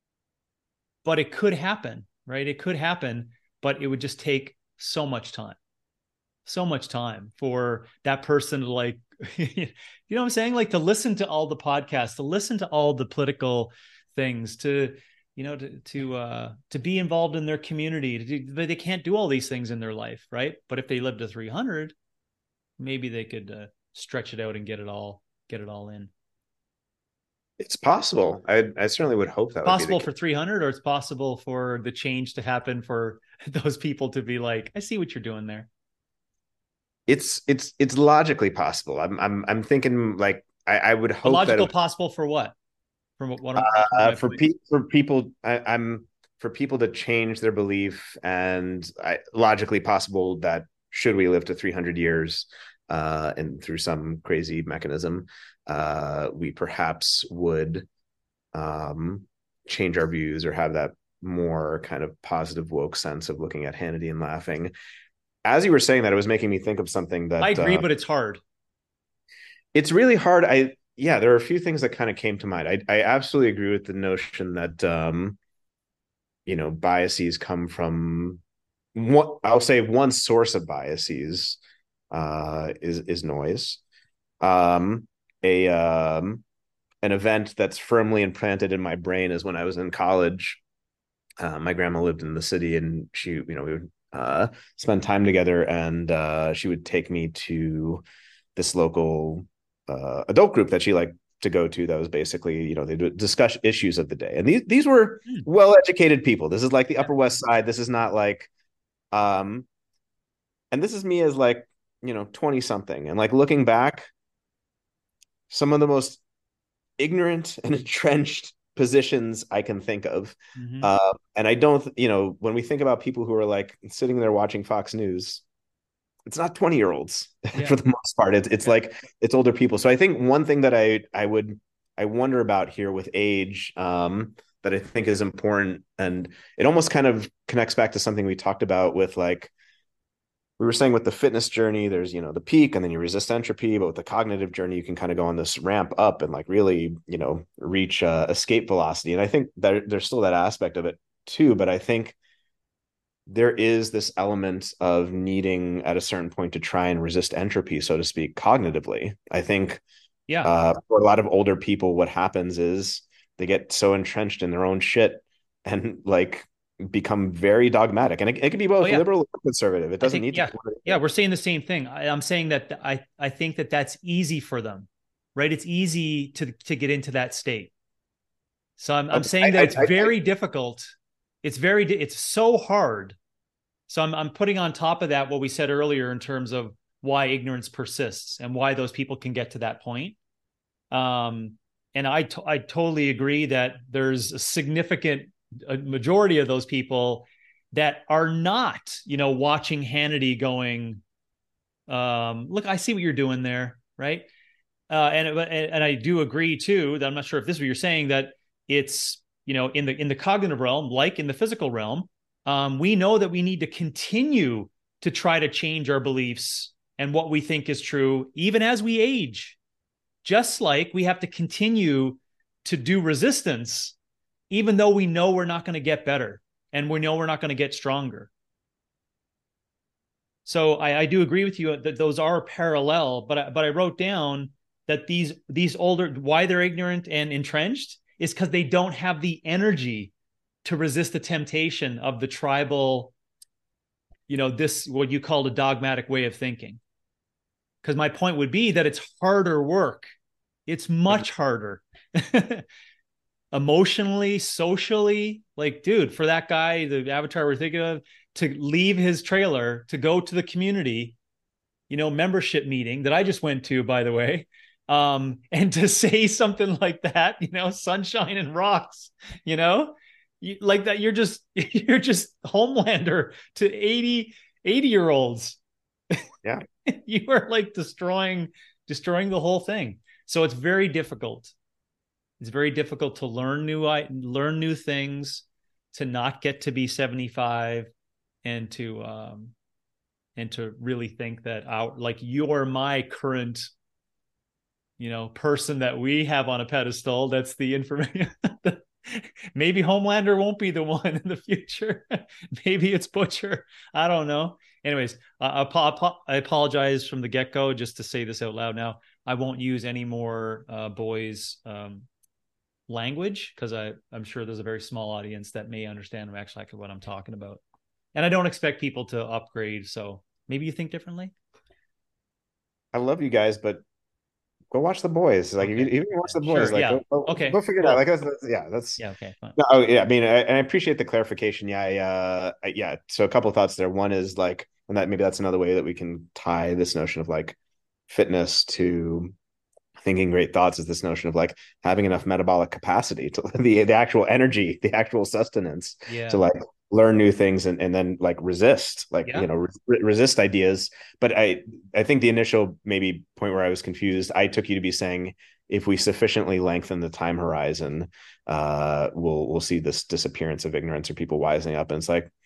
but it could happen, right? It could happen, but it would just take so much time, so much time for that person to like, you know what I'm saying? Like to listen to all the podcasts, to listen to all the political things, to, you know, to, to, uh, to be involved in their community, to do, but they can't do all these things in their life. Right. But if they lived to three hundred, maybe they could uh, stretch it out and get it all, get it all in. It's possible. I I certainly would hope that would be the Possible case. for three hundred, or it's possible for the change to happen for those people to be like, I see what you're doing there. It's it's it's logically possible. I'm I'm I'm thinking like I, I would But hope that logical it, possible for what? From what, what was uh, my for point? pe- for people I, I'm for people to change their belief, and I, logically possible that should we live to three hundred years, uh, and through some crazy mechanism, uh, we perhaps would um, change our views or have that more kind of positive woke sense of looking at Hannity and laughing. As you were saying that, it was making me think of something I that agree, uh, but it's hard. it's really hard. I yeah, there are a few things that kind of came to mind. I I absolutely agree with the notion that um, you know, biases come from what I'll say one source of biases uh is is noise. Um a um an event that's firmly implanted in my brain is when I was in college. Uh, my grandma lived in the city, and she, you know, we would uh, spend time together, and uh, she would take me to this local uh, adult group that she liked to go to. That was basically, you know, they would discuss issues of the day, and these these were Hmm. well educated people. This is like the Yeah. Upper West Side. This is not like, um, and this is me as like, you know, twenty something, and like looking back, some of the most ignorant and entrenched positions I can think of. Mm-hmm. Uh, and I don't, you know, when we think about people who are like sitting there watching Fox News, it's not twenty year olds Yeah. for the most part. It's it's Yeah. like it's older people. So I think one thing that I I would I wonder about here with age, um, that I think is important, and it almost kind of connects back to something we talked about with like we were saying with the fitness journey, there's, you know, the peak and then you resist entropy, but with the cognitive journey, you can kind of go on this ramp up and like really, you know, reach uh, escape velocity. And I think that there's still that aspect of it too. But I think there is this element of needing at a certain point to try and resist entropy, so to speak, cognitively. I think Yeah. uh, for a lot of older people, what happens is they get so entrenched in their own shit and like become very dogmatic. And it, it can be Oh both yeah. liberal or conservative. It I doesn't think, need to yeah. be one or the Yeah. other. We're saying the same thing. I, I'm saying that I, I think that that's easy for them, right? It's easy to, to get into that state. So I'm, I'm Okay. saying that I, it's I, I, very difficult. It's very, it's so hard. So I'm, I'm putting on top of that what we said earlier in terms of why ignorance persists and why those people can get to that point. Um, and I, t- I totally agree that there's a significant a majority of those people that are not, you know, watching Hannity going, um, look, I see what you're doing there, right? Uh, and, and and I do agree too that I'm not sure if this is what you're saying, that it's you know, in the in the cognitive realm, like in the physical realm, um, we know that we need to continue to try to change our beliefs and what we think is true, even as we age. Just like we have to continue to do resistance, even though we know we're not going to get better and we know we're not going to get stronger. So I, I do agree with you that those are parallel, but I, but I wrote down that these these older, why they're ignorant and entrenched is because they don't have the energy to resist the temptation of the tribal, you know, this what you call a dogmatic way of thinking. Because my point would be that it's harder work. It's much harder. Emotionally, socially, like, dude, for that guy, the avatar we're thinking of, to leave his trailer to go to the community, you know, membership meeting that I just went to, by the way, um, and to say something like that, you know, sunshine and rocks, you know, you, like that, you're just, you're just Homelander to eighty, eighty year olds. Yeah. You are like destroying, destroying the whole thing. So it's very difficult. It's very difficult to learn new, learn new things, to not get to be seventy-five, and to, um, and to really think that our, like, you're my current, you know, person that we have on a pedestal. That's the information. Maybe Homelander won't be the one in the future. Maybe it's Butcher. I don't know. Anyways, uh, I apologize from the get-go, just to say this out loud now. I won't use any more uh, boys' um, language, because I'm sure there's a very small audience that may understand actually what I'm talking about. And I don't expect people to upgrade. So maybe you think differently. I love you guys, but go watch The Boys. Like, okay. if you even watch The Boys, sure, like, yeah. go, go, okay, go figure cool. it out. Like, that's, that's, yeah, that's yeah, okay, fine. No, oh, yeah. I mean, I, and I appreciate the clarification. Yeah, I, uh, I, yeah. So a couple of thoughts there. One is like, and that maybe that's another way that we can tie this notion of like fitness to thinking great thoughts, is this notion of like having enough metabolic capacity to the the actual energy, the actual sustenance yeah. to like learn new things and, and then like resist, like, yeah. you know, re- resist ideas. But I, I think the initial maybe point where I was confused, I took you to be saying, if we sufficiently lengthen the time horizon, uh, we'll, we'll see this disappearance of ignorance or people wising up. And it's like,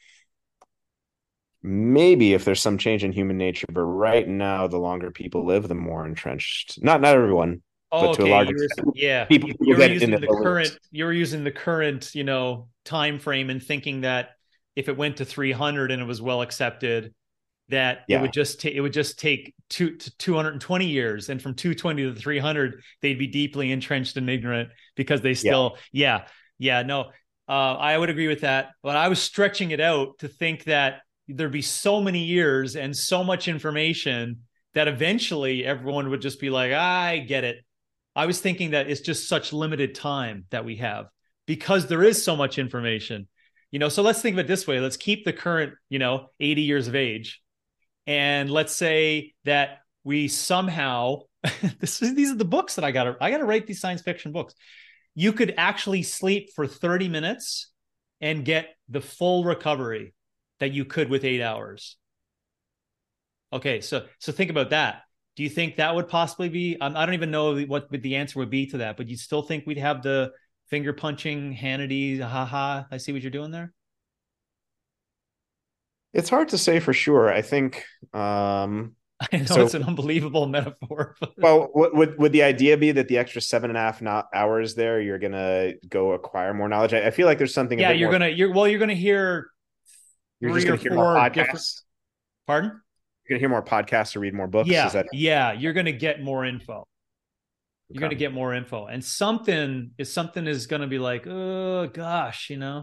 maybe if there's some change in human nature, but right now, the longer people live, the more entrenched, not, not everyone, oh, but okay. to a large you were, extent, yeah. people, people you're get using in the, the current, you're using the current, you know, time frame and thinking that if it went to three hundred and it was well accepted, that yeah. it would just take, it would just take two to two hundred twenty years. And from two twenty to three hundred, they'd be deeply entrenched and ignorant because they still, yeah, yeah, yeah no, uh, I would agree with that. But I was stretching it out to think that there'd be so many years and so much information that eventually everyone would just be like, I get it. I was thinking that it's just such limited time that we have because there is so much information, you know. So let's think of it this way. Let's keep the current, you know, eighty years of age. And let's say that we somehow, this is, these are the books that I got to, I got to write these science fiction books. You could actually sleep for thirty minutes and get the full recovery that you could with eight hours. Okay. So, so think about that. Do you think that would possibly be, um, I don't even know what the answer would be to that, but you still think we'd have the finger punching Hannity, haha, I see what you're doing there? It's hard to say for sure. I think. Um, I know so, it's an unbelievable metaphor. Well, would would the idea be that the extra seven and a half not hours there, you're gonna go acquire more knowledge? I, I feel like there's something. Yeah, you're more... gonna. You're well. You're gonna hear. You're just gonna hear more podcasts. Different... Pardon? You're gonna hear more podcasts or read more books. Yeah, Is that... yeah. You're gonna get more info. You're okay. gonna get more info, and something is something is gonna be like, oh gosh, you know.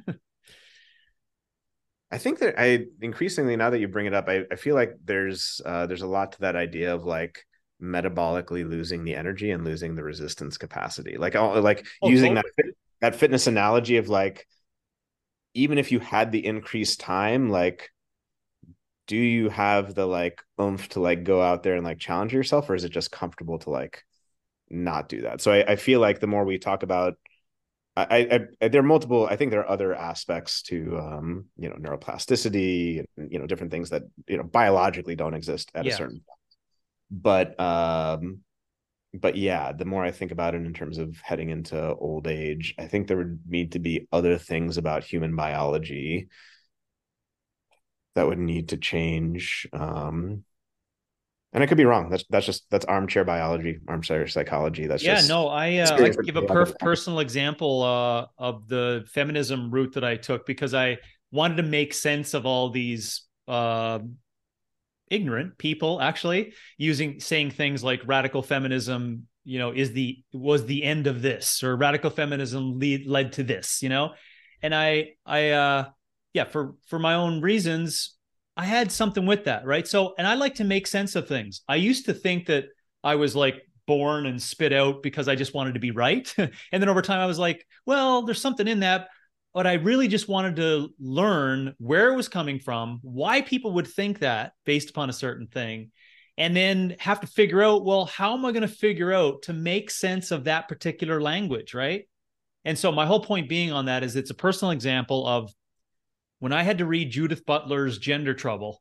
I think that I increasingly, now that you bring it up, I, I feel like there's uh, there's a lot to that idea of like metabolically losing the energy and losing the resistance capacity. Like like oh, using totally. that that fitness analogy of like, even if you had the increased time, like, do you have the like oomph to like go out there and like challenge yourself, or is it just comfortable to like not do that? So I, I feel like the more we talk about, I, I, there are multiple, I think there are other aspects to, um, you know, neuroplasticity and, you know, different things that, you know, biologically don't exist at yeah. a certain point. But, um, but yeah, the more I think about it in terms of heading into old age, I think there would need to be other things about human biology that would need to change. Um, and I could be wrong. That's that's just that's armchair biology, armchair psychology. That's Yeah, just no, I uh, I experience. can give a perf- personal example uh, of the feminism route that I took because I wanted to make sense of all these uh, ignorant people actually using saying things like radical feminism, you know, is the was the end of this, or radical feminism lead, led to this, you know, and I I uh, yeah, for for my own reasons, I had something with that, right? So, and I like to make sense of things. I used to think that I was like born and spit out because I just wanted to be right. And then over time I was like, well, there's something in that. But I really just wanted to learn where it was coming from, why people would think that based upon a certain thing, and then have to figure out, well, how am I going to figure out to make sense of that particular language, right? And so my whole point being on that is it's a personal example of when I had to read Judith Butler's Gender Trouble.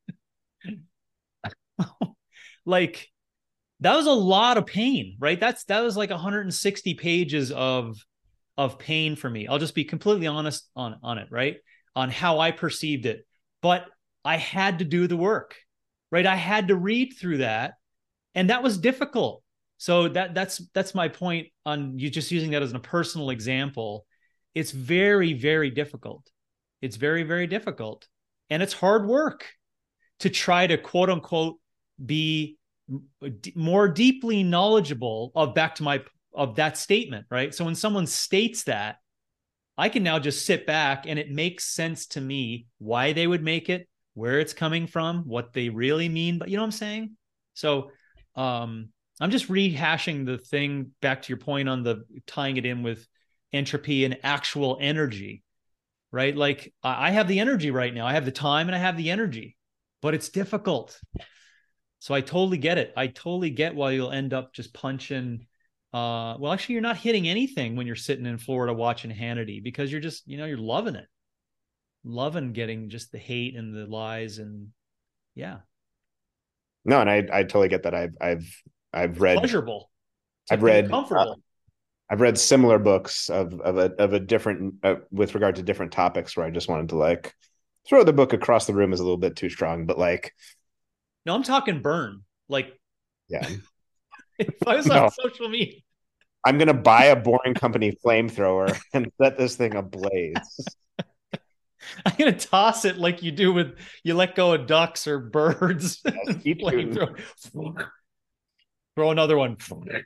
Like, that was a lot of pain, right? That's that was like one hundred sixty pages of of pain for me. I'll just be completely honest on on it, right? On how I perceived it. But I had to do the work, right? I had to read through that, and that was difficult. So that that's that's my point on you just using that as a personal example. It's very, very difficult. It's very, very difficult. And it's hard work to try to quote unquote be more deeply knowledgeable of back to my of that statement, right? So when someone states that, I can now just sit back and it makes sense to me why they would make it, where it's coming from, what they really mean. But you know what I'm saying? So um, I'm just rehashing the thing back to your point on the tying it in with entropy and actual energy, right? Like I have the energy right now. I have the time and I have the energy, but it's difficult. So I totally get it. I totally get why you'll end up just punching. Uh, well, actually, you're not hitting anything when you're sitting in Florida watching Hannity because you're just, you know, you're loving it, loving getting just the hate and the lies and yeah. No, and I I totally get that. I've I've I've It's read pleasurable. It's I've like being read uh, comfortable. I've read similar books of of a of a different uh, with regard to different topics where I just wanted to like throw the book across the room is a little bit too strong, but like No, I'm talking burn. Like yeah, if I was on no, social media, I'm gonna buy a Boring Company flamethrower and set this thing ablaze. I'm gonna toss it like you do with you let go of ducks or birds. Yes, keep shooting. Throw, throw another one.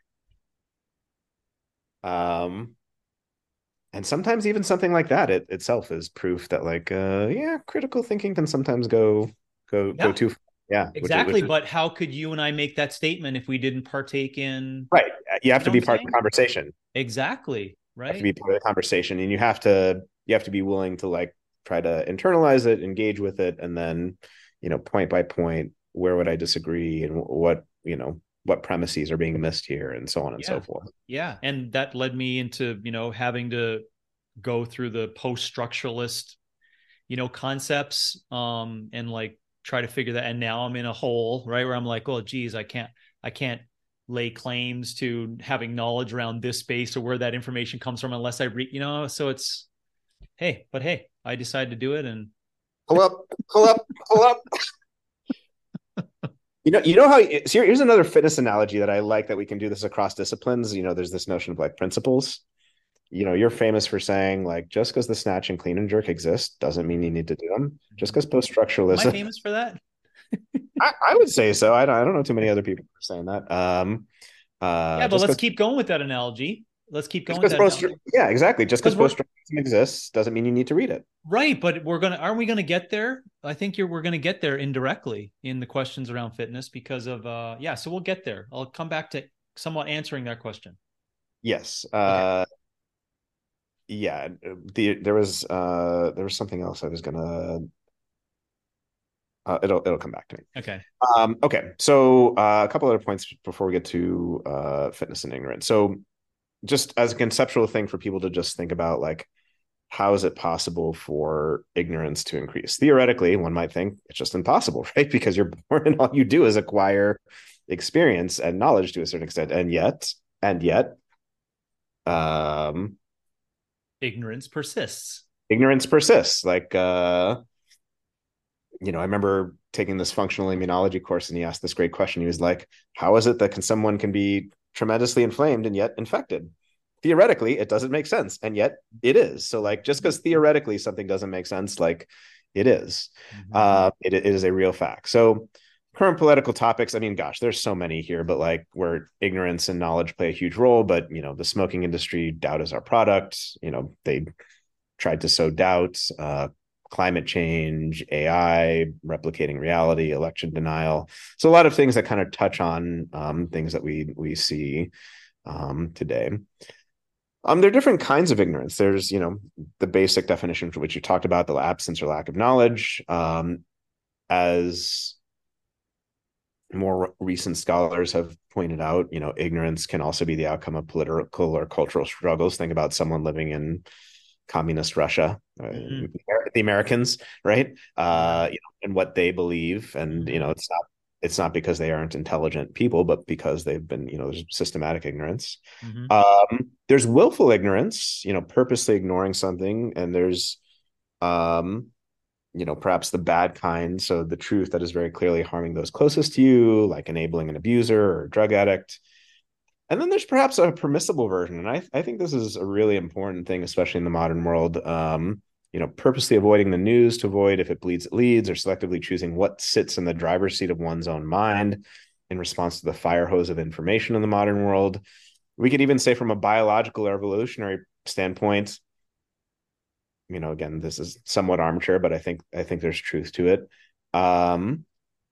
Um, and sometimes even something like that it itself is proof that like uh yeah, critical thinking can sometimes go go go Yeah, too far. Yeah, which is exactly. which is But how could you and I make that statement if we didn't partake in, right. You have you to know what be I'm part of the saying? conversation. Exactly. Have to Right. be part of the conversation, and you have to you have to be willing to like try to internalize it, engage with it, and then you know point by point where would I disagree and what you know what premises are being missed here and so on and so Yeah. forth. Yeah. And that led me into, you know, having to go through the post structuralist, you know, concepts um and like try to figure that. And now I'm in a hole, right, where I'm like, oh geez, I can't, I can't lay claims to having knowledge around this space or where that information comes from unless I read, you know, so it's hey, but hey, I decided to do it and Pull up, pull up, pull up. You know, you know how. So here's another fitness analogy that I like that we can do this across disciplines. You know, there's this notion of like principles. You know, you're famous for saying like just because the snatch and clean and jerk exist doesn't mean you need to do them. Just because post am I structuralism, famous for that? I, I would say so. I don't, I don't know too many other people saying that. Um, Yeah, uh, but just let's because keep going with that analogy. Let's keep going just with because that post, analogy. yeah, exactly. Just because Because we're post structuralism exists doesn't mean you need to read it. right, but we're gonna aren't we gonna get there? I think you're we're gonna get there indirectly in the questions around fitness because of uh yeah, so we'll get there. I'll come back to somewhat answering that question. Yes. Okay. Uh, yeah. The there was uh there was something else I was gonna. Uh, it'll it'll come back to me. Okay. Um, okay, so uh, a couple other points before we get to uh, fitness and ignorance. So, just as a conceptual thing for people to just think about, like, how is it possible for ignorance to increase? Theoretically, one might think it's just impossible, right? Because you're born and all you do is acquire experience and knowledge to a certain extent. And yet, and yet, um, Ignorance persists. ignorance persists. Like, uh, you know, I remember taking this functional immunology course, and he asked this great question. He was like, how is it that can someone can be tremendously inflamed and yet infected? Theoretically, it doesn't make sense, and yet it is. So, like, just because theoretically something doesn't make sense, like, it is. Mm-hmm. Uh, it, it is a real fact. So, current political topics, I mean, gosh, there's so many here, but like where ignorance and knowledge play a huge role. But, you know, the smoking industry, doubt is our product. You know, they tried to sow doubt, uh, climate change, A I, replicating reality, election denial. So a lot of things that kind of touch on um, things that we we see um, today. Um, there are different kinds of ignorance. There's, you know, the basic definition for which you talked about, the absence or lack of knowledge. Um, as more recent scholars have pointed out, you know, ignorance can also be the outcome of political or cultural struggles. Think about someone living in communist Russia, uh, mm-hmm. the Americans, right? Uh, you know, and what they believe, and you know, it's not it's not because they aren't intelligent people, but because they've been, you know, there's systematic ignorance. Mm-hmm. Um, there's willful ignorance, you know, purposely ignoring something, and there's, um, you know, perhaps the bad kind, so the truth that is very clearly harming those closest to you, like enabling an abuser or a drug addict. And then there's perhaps a permissible version. And I, I think this is a really important thing, especially in the modern world. Um, you know, purposely avoiding the news to avoid if it bleeds, it leads, or selectively choosing what sits in the driver's seat of one's own mind in response to the fire hose of information in the modern world. We could even say from a biological or evolutionary standpoint, you know, again, this is somewhat armchair, but I think I think there's truth to it. Um,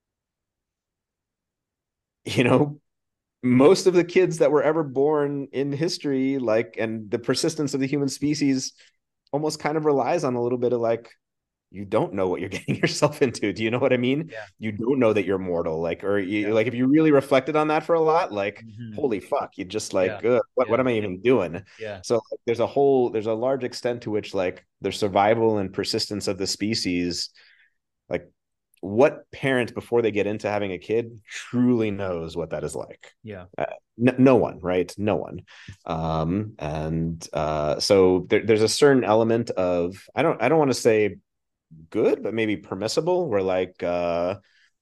you know, most of the kids that were ever born in history, like, and the persistence of the human species almost kind of relies on a little bit of like, you don't know what you're getting yourself into. Do you know what I mean? Yeah. You don't know that you're mortal. Like, or you, yeah. like, if you really reflected on that for a lot, like, mm-hmm. holy fuck, you just like, yeah. what, yeah. what am I even doing? Yeah. So like, there's a whole, there's a large extent to which like the survival and persistence of the species, like, what parent before they get into having a kid truly knows what that is like? Yeah. Uh, no, no one, right? No one. Um, and uh, so there, there's a certain element of, I don't, I don't want to say good, but maybe permissible, where like, uh,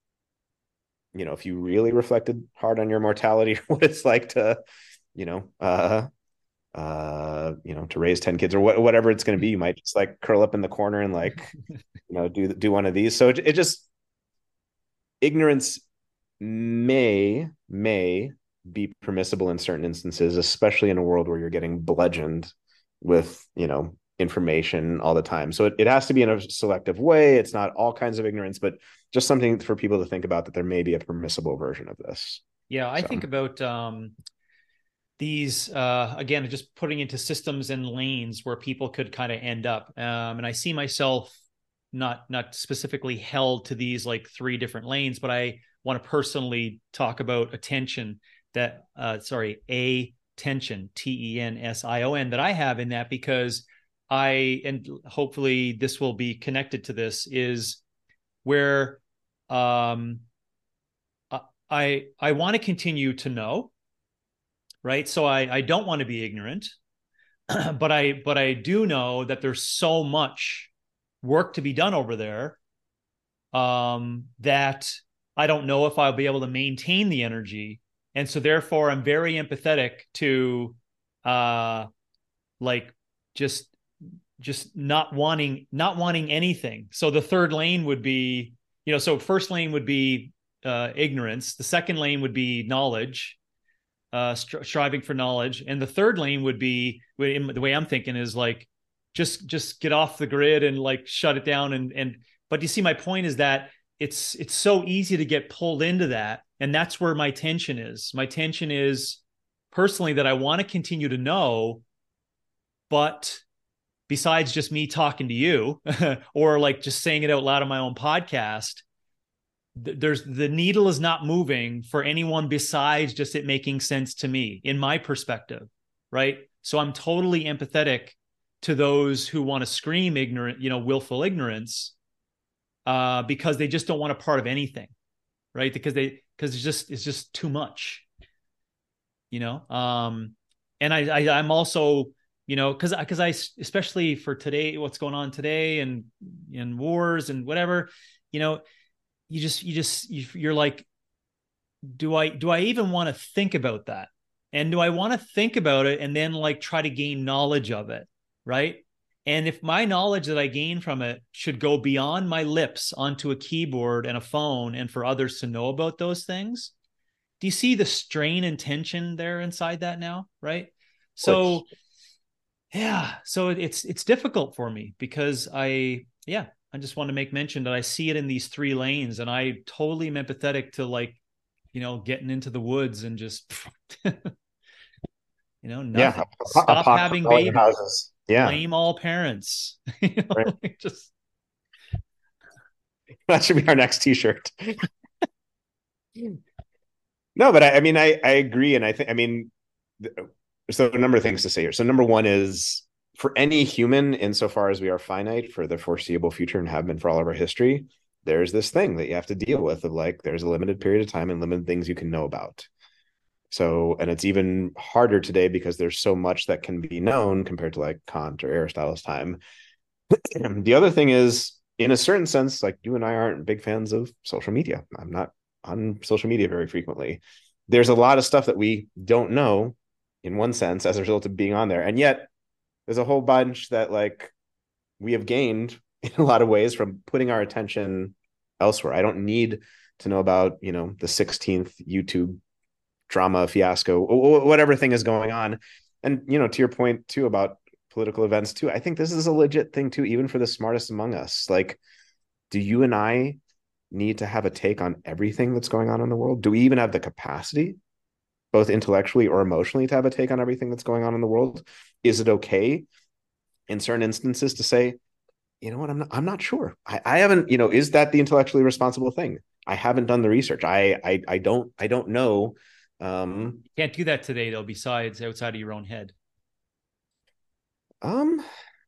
you know, if you really reflected hard on your mortality, what it's like to, you know, uh, uh, you know, to raise ten kids or what, whatever it's going to be, you might just like curl up in the corner and like, you know, do, do one of these. So it, it just, ignorance may may be permissible in certain instances, especially in a world where you're getting bludgeoned with, you know, information all the time. So it, it has to be in a selective way. It's not all kinds of ignorance, but just something for people to think about, that there may be a permissible version of this. Yeah, I so. think about um, these, uh, again, just putting into systems and lanes where people could kind of end up. Um, and I see myself not not specifically held to these like three different lanes, but I want to personally talk about attention that, uh, sorry, a tension, T E N S I O N, that I have in that, because I, and hopefully this will be connected to this, is where um, I, I want to continue to know, right? So I, I don't want to be ignorant, but I, but I do know that there's so much work to be done over there um, that I don't know if I'll be able to maintain the energy. And so therefore I'm very empathetic to uh, like just, just not wanting, not wanting anything. So the third lane would be, you know, so first lane would be uh, ignorance. The second lane would be knowledge, uh, stri- striving for knowledge. And the third lane would be, the way I'm thinking is like, just just get off the grid and like shut it down. And and but you see, my point is that it's it's so easy to get pulled into that, and that's where my tension is. My tension is personally that I want to continue to know, but besides just me talking to you or like just saying it out loud on my own podcast, th- there's the needle is not moving for anyone besides just it making sense to me in my perspective, right? So I'm totally empathetic to those who want to scream ignorant, you know, willful ignorance, uh, because they just don't want a part of anything. right? Because they because it's just it's just too much, you know. Um, and I, I I'm also, you know, because because I especially for today, what's going on today, and and wars and whatever, you know, you just you just you, you're like, do I do I even want to think about that? And do I want to think about it and then like try to gain knowledge of it, right? And if my knowledge that I gain from it should go beyond my lips onto a keyboard and a phone and for others to know about those things, do you see the strain and tension there inside that now, right? Of course. So yeah, so it's it's difficult for me because I yeah, I just want to make mention that I see it in these three lanes, and I totally am empathetic to like, you know, getting into the woods and just you know, Yeah, nothing. Stop apocalypse having all your babies. houses. Yeah, Blame all parents. you right. know, like just That should be our next T-shirt. No, but I, I mean, I I agree, and I think I mean, so a number of things to say here. So number one is for any human, insofar as we are finite for the foreseeable future and have been for all of our history, there's this thing that you have to deal with of like there's a limited period of time and limited things you can know about. So, and it's even harder today because there's so much that can be known compared to like Kant or Aristotle's time. The other thing is, in a certain sense, like you and I aren't big fans of social media. I'm not on social media very frequently. There's a lot of stuff that we don't know in one sense as a result of being on there. And yet there's a whole bunch that like we have gained in a lot of ways from putting our attention elsewhere. I don't need to know about, you know, the sixteenth YouTube drama fiasco, whatever thing is going on. And, you know, to your point too about political events too, I think this is a legit thing too, even for the smartest among us. Like, do you and I need to have a take on everything that's going on in the world? Do we even have the capacity, both intellectually or emotionally, to have a take on everything that's going on in the world? Is it okay in certain instances to say, you know what, I'm not, I'm not sure. I, I haven't, you know, is that the intellectually responsible thing? I haven't done the research. I, I, I don't, I don't know. Um, can't do that today though, besides outside of your own head. um,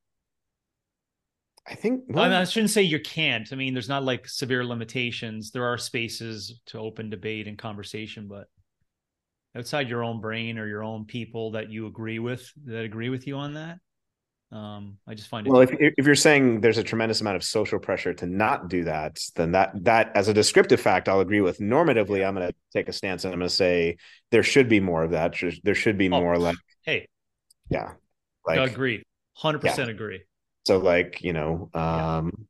I think, I, mean, I well, shouldn't say you can't. I mean, there's not like severe limitations. There are spaces to open debate and conversation, but outside your own brain or your own people that you agree with that agree with you on that, um, I just find it well, if difficult. if you're saying there's a tremendous amount of social pressure to not do that, then that that as a descriptive fact, I'll agree with. Normatively, I'm going to take a stance and I'm going to say there should be more of that. There should be Oh, more like, hey, yeah, like, agree, one hundred yeah. percent agree. So like, you know, Yeah. um,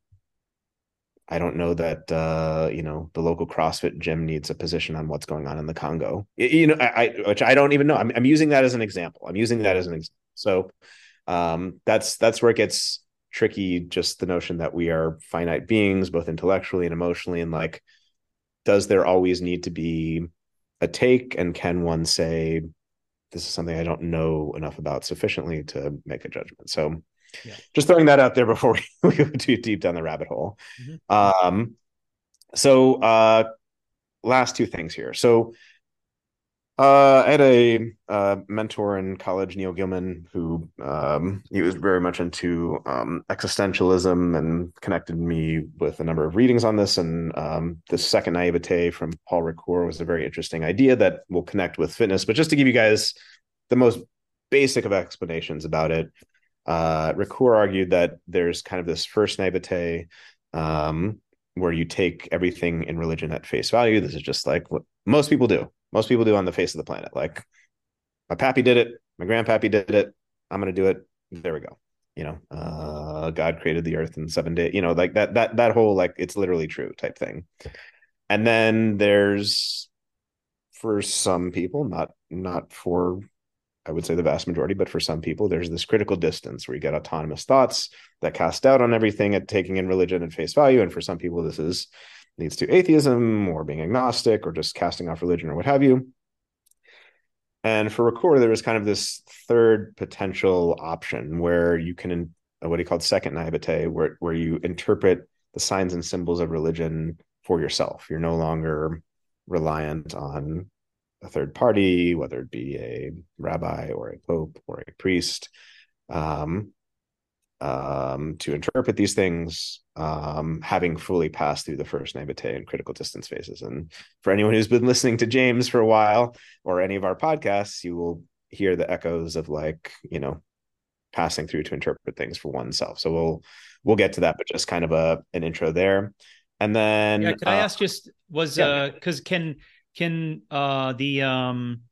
I don't know that uh, you know, the local CrossFit gym needs a position on what's going on in the Congo. You know, I, I which I don't even know. I'm, I'm using that as an example. I'm using that as an example. So um, that's that's where it gets tricky. Just the notion that we are finite beings, both intellectually and emotionally, and like, does there always need to be a take? And can one say this is something I don't know enough about sufficiently to make a judgment? So Yeah. just throwing that out there before we go too deep down the rabbit hole. Mm-hmm. Um, so uh, last two things here. So uh, I had a uh, mentor in college, Neil Gilman, who um, he was very much into um, existentialism and connected me with a number of readings on this. And um, the second naivete from Paul Ricoeur was a very interesting idea that will connect with fitness. But just to give you guys the most basic of explanations about it, uh, Ricoeur argued that there's kind of this first naivete um, where you take everything in religion at face value. This is just like what most people do. Most people do on the face of the planet. Like my pappy did it, my grandpappy did it. I'm gonna do it. There we go. You know, uh, God created the earth in seven days. You know, like that that that whole like it's literally true type thing. And then there's for some people, not not for I would say the vast majority, but for some people, there's this critical distance where you get autonomous thoughts that cast doubt on everything at taking in religion at face value. And for some people, this is leads to atheism or being agnostic or just casting off religion or what have you. And for Ricoeur, there was kind of this third potential option where you can, what he called second naivete, where, where you interpret the signs and symbols of religion for yourself. You're no longer reliant on a third party, whether it be a rabbi or a pope or a priest. Um, um, to interpret these things, um, having fully passed through the first naivete and critical distance phases. And for anyone who's been listening to James for a while or any of our podcasts, you will hear the echoes of like, you know, passing through to interpret things for oneself. So we'll we'll get to that, but just kind of a an intro there. And Yeah, then could I uh ask just was yeah, uh because can can uh the um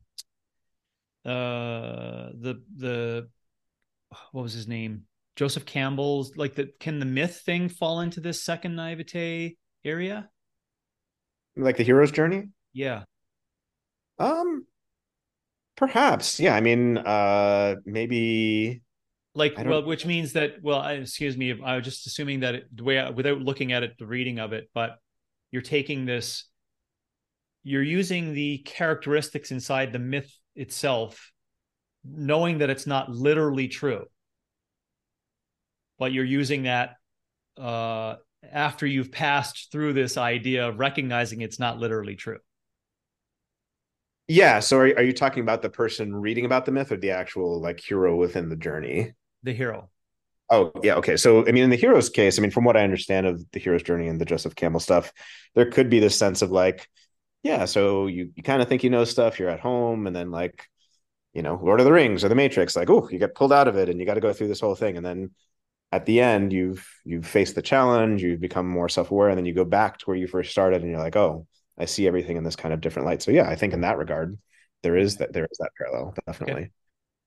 uh the the what was his name? Joseph Campbell's like the can the myth thing fall into this second naivete area? like the hero's journey. Yeah. Um perhaps. Yeah, I mean uh maybe Like, I don't well, which means that, well, I, excuse me, I was just assuming that it, the way I, without looking at it, the reading of it, but you're taking this, you're using the characteristics inside the myth itself, knowing that it's not literally true, but you're using that uh, after you've passed through this idea of recognizing it's not literally true. Yeah, so are, are you talking about the person reading about the myth or the actual like hero within the journey? The hero. Oh, yeah, okay. So, I mean, in the hero's case, I mean, from what I understand of the hero's journey and the Joseph Campbell stuff, there could be this sense of like, yeah, so you, you kind of think you know stuff, you're at home, and then like, you know, Lord of the Rings or the Matrix, like, oh, you get pulled out of it and you got to go through this whole thing. And then at the end, you've you've faced the challenge, you've become more self-aware, and then you go back to where you first started and you're like, oh, I see everything in this kind of different light. So yeah, I think in that regard, there is Okay. that there is that parallel, Okay. definitely.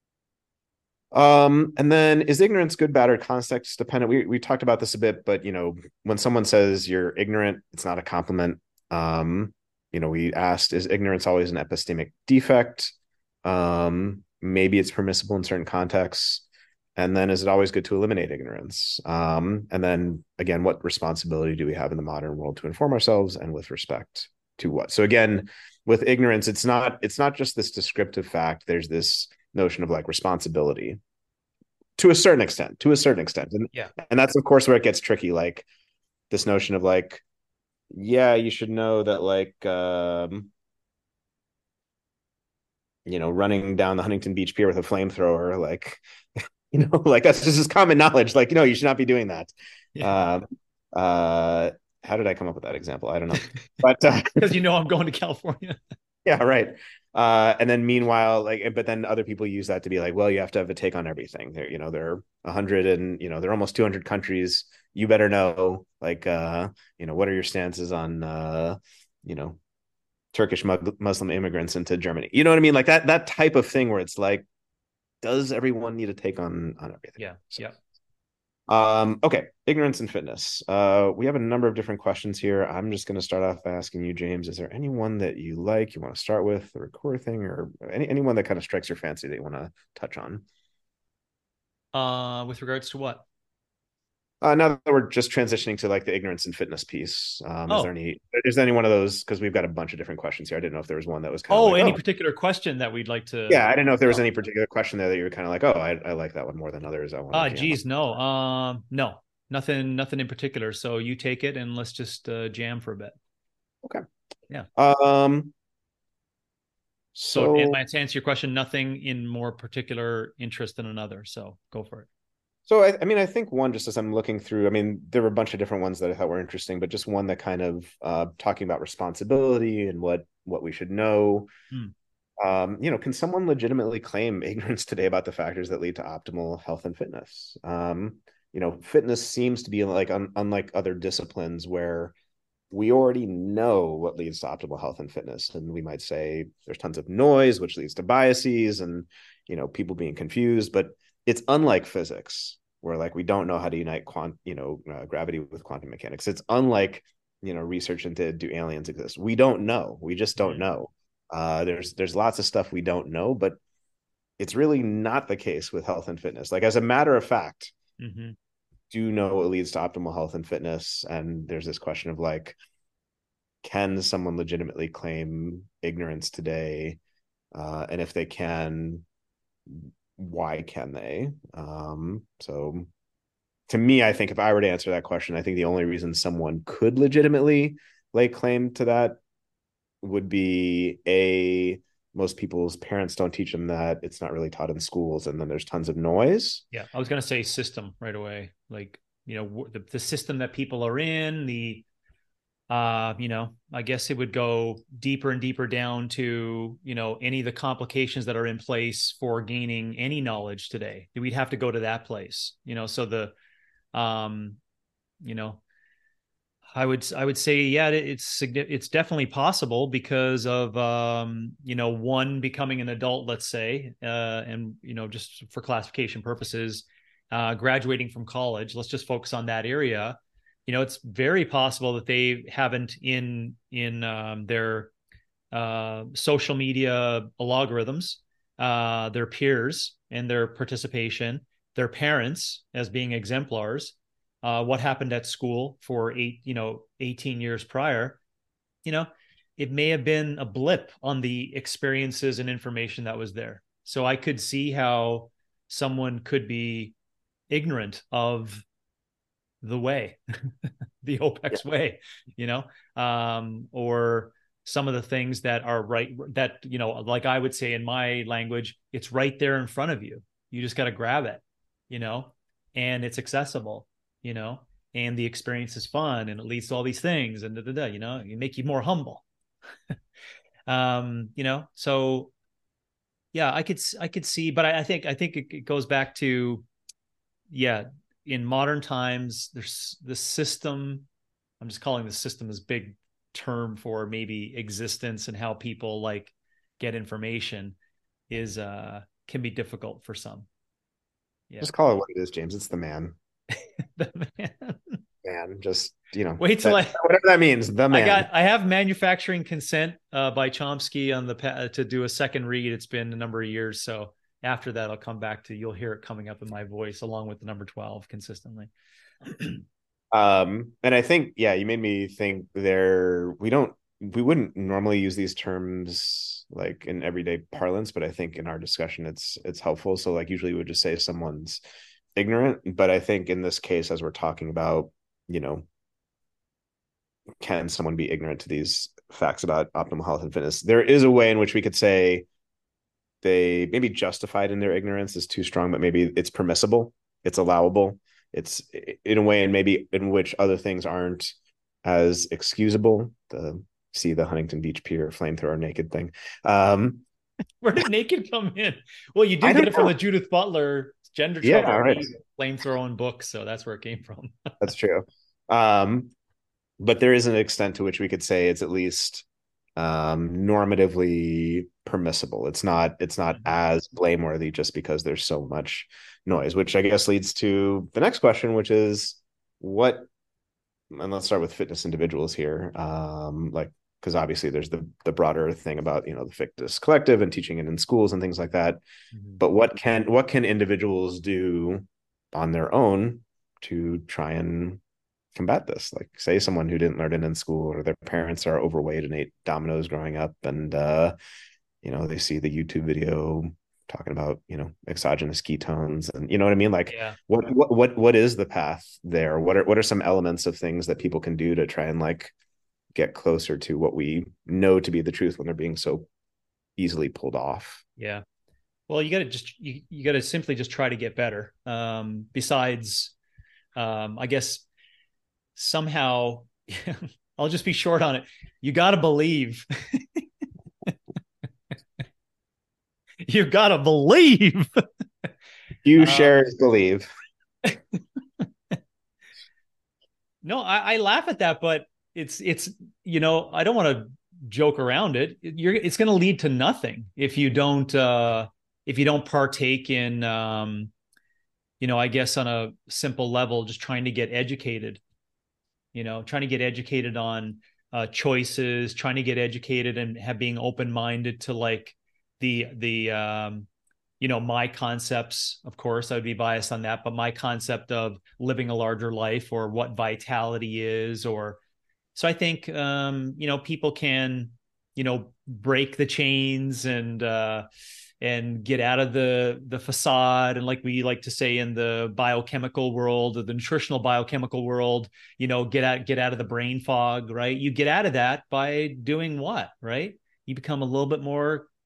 Um, and then is ignorance good, bad, or context dependent? We we talked about this a bit, but you know, when someone says you're ignorant, it's not a compliment. Um, you know, we asked, is ignorance always an epistemic defect? Um, maybe it's permissible in certain contexts. And then is it always good to eliminate ignorance? Um, and then again, what responsibility do we have in the modern world to inform ourselves and with respect to what? So again, with ignorance, it's not it's not just this descriptive fact. There's this notion of like responsibility to a certain extent, to a certain extent. And Yeah. and that's of course where it gets tricky, like this notion of like, yeah, you should know that like um, you know, running down the Huntington Beach Pier with a flamethrower, like, you know, like that's just common knowledge. Like, you know, you should not be doing that. Yeah. Um, uh, how did I come up with that example? I don't know. But uh, Because you know I'm going to California. yeah, right. Uh, and then meanwhile, like, but then other people use that to be like, well, you have to have a take on everything. There, you know, there are a hundred and you know, there are almost two hundred countries. You better know, like, uh, you know, what are your stances on, uh, you know, Turkish Muslim immigrants into Germany? You know what I mean? Like that that type of thing where it's like, does everyone need to take on on everything? Yeah. So Yeah. um, okay, ignorance and fitness. Uh, we have a number of different questions here. I'm just going to start off by asking you, James, is there anyone that you like, you want to start with, the core thing, or any anyone that kind of strikes your fancy that you want to touch on? Uh, with regards to what? Uh, now that we're just transitioning to like the ignorance and fitness piece, um, is there Oh, any is there any one of those? Because we've got a bunch of different questions here. I didn't know if there was one that was kind of oh, like, any oh, particular question that we'd like to? yeah, I didn't know if there was Oh, any particular question there that you were kind of like, oh, I, I like that one more than others. I want to ah, jam on. geez, no. Um, no, nothing, nothing in particular. So you take it and let's just uh, jam for a bit. Okay. Yeah. Um, So to so answer your question, nothing in more particular interest than another. So go for it. So I, I mean, I think one just as I'm looking through, I mean, there were a bunch of different ones that I thought were interesting, but just one that kind of uh, talking about responsibility and what what we should know. Hmm. Um, you know, can someone legitimately claim ignorance today about the factors that lead to optimal health and fitness? Um, you know, fitness seems to be like un, unlike other disciplines where we already know what leads to optimal health and fitness, and we might say there's tons of noise, which leads to biases, and you know, people being confused, but it's unlike physics where like we don't know how to unite quant you know uh, gravity with quantum mechanics. It's unlike you know research into do aliens exist. We don't know, we just don't Mm-hmm. know. Uh there's there's lots of stuff we don't know, but it's really not the case with health and fitness. Like as a matter of fact, Mm-hmm. do know what leads to optimal health and fitness, and there's this question of like, can someone legitimately claim ignorance today? Uh, and if they can, why can they? Um, so to me, I think if I were to answer that question, I think the only reason someone could legitimately lay claim to that would be a most people's parents don't teach them that. It's not really taught in schools, and then there's tons of noise. Yeah, I was going to say system right away. Like, you know, the, the system that people are in, the, uh, you know, I guess it would go deeper and deeper down to, you know, any of the complications that are in place for gaining any knowledge today. We'd have to go to that place, you know, so the, um, you know, I would I would say yeah, it's it's definitely possible because of um, you know, one, becoming an adult, let's say, uh, and you know, just for classification purposes, uh, graduating from college. Let's just focus on that area. You know, it's very possible that they haven't in in um, their uh, social media algorithms, uh, their peers and their participation, their parents as being exemplars, uh, what happened at school for eight, you know, eighteen years prior, you know, it may have been a blip on the experiences and information that was there. So I could see how someone could be ignorant of the way, the OPEX Yeah. way, you know, um, or some of the things that are right, that, you know, like I would say in my language, it's right there in front of you. You just got to grab it, you know, and it's accessible, you know, and the experience is fun and it leads to all these things and da, da, da, you know, you make you more humble. um, you know, so yeah, I could, I could see, but I, I think, I think it, it goes back to, yeah, in modern times, there's the system. I'm just calling the system as big term for maybe existence and how people like get information is uh can be difficult for some. Yeah. Just call it what it is, James. It's the man. The man. Man, just you know Wait till that, I whatever that means. The I man. got I have manufacturing consent uh by Chomsky on the to do a second read. It's been a number of years, so after that I'll come back to, you'll hear it coming up in my voice along with the number twelve consistently. Um, and I think, yeah, you made me think there, we don't, we wouldn't normally use these terms like in everyday parlance, but I think in our discussion, it's, it's helpful. So like usually we would just say someone's ignorant, but I think in this case, as we're talking about, you know, can someone be ignorant to these facts about optimal health and fitness? There is a way in which we could say they maybe justified in their ignorance is too strong, but maybe it's permissible, it's allowable, it's in a way, and maybe in which other things aren't as excusable. The see the Huntington Beach Pier flamethrower naked thing. Um, Where did naked come in? Well, you I did get don't it from know. the Judith Butler Gender Yeah, Trouble right. flamethrower book, so that's where it came from. That's true. Um, but there is an extent to which we could say it's at least um, normatively permissible. It's not it's not Mhm. as blameworthy just because there's so much noise, which I guess leads to the next question, which is what, and let's start with fitness individuals here. Um, like, because obviously there's the the broader thing about, you know, the fitness collective and teaching it in schools and things like that. Mhm. But what can what can individuals do on their own to try and combat this? Like, say someone who didn't learn it in school, or their parents are overweight and ate Domino's growing up, and uh, you know, they see the YouTube video talking about, you know, exogenous ketones, and you know what I mean? Like, Yeah. what what what what is the path there? What are what are some elements of things that people can do to try and like get closer to what we know to be the truth when they're being so easily pulled off? Yeah. Well, you got to just you, you got to simply just try to get better. Um, besides, um, I guess somehow I'll just be short on it. You got to believe. You got to believe. You um, share believe. no, I, I laugh at that, but it's it's you know, I don't want to joke around it. You're it's going to lead to nothing if you don't uh, if you don't partake in um, you know, I guess on a simple level, just trying to get educated. You know, trying to get educated on uh, choices, trying to get educated and have being open minded to like the the um, you know, my concepts. Of course I would be biased on that, but my concept of living a larger life or what vitality is, or so I think um you know, people can, you know, break the chains and uh and get out of the the facade, and like we like to say in the biochemical world or the nutritional biochemical world, you know, get out get out of the brain fog, right? You get out of that by doing what, right? You become a little bit more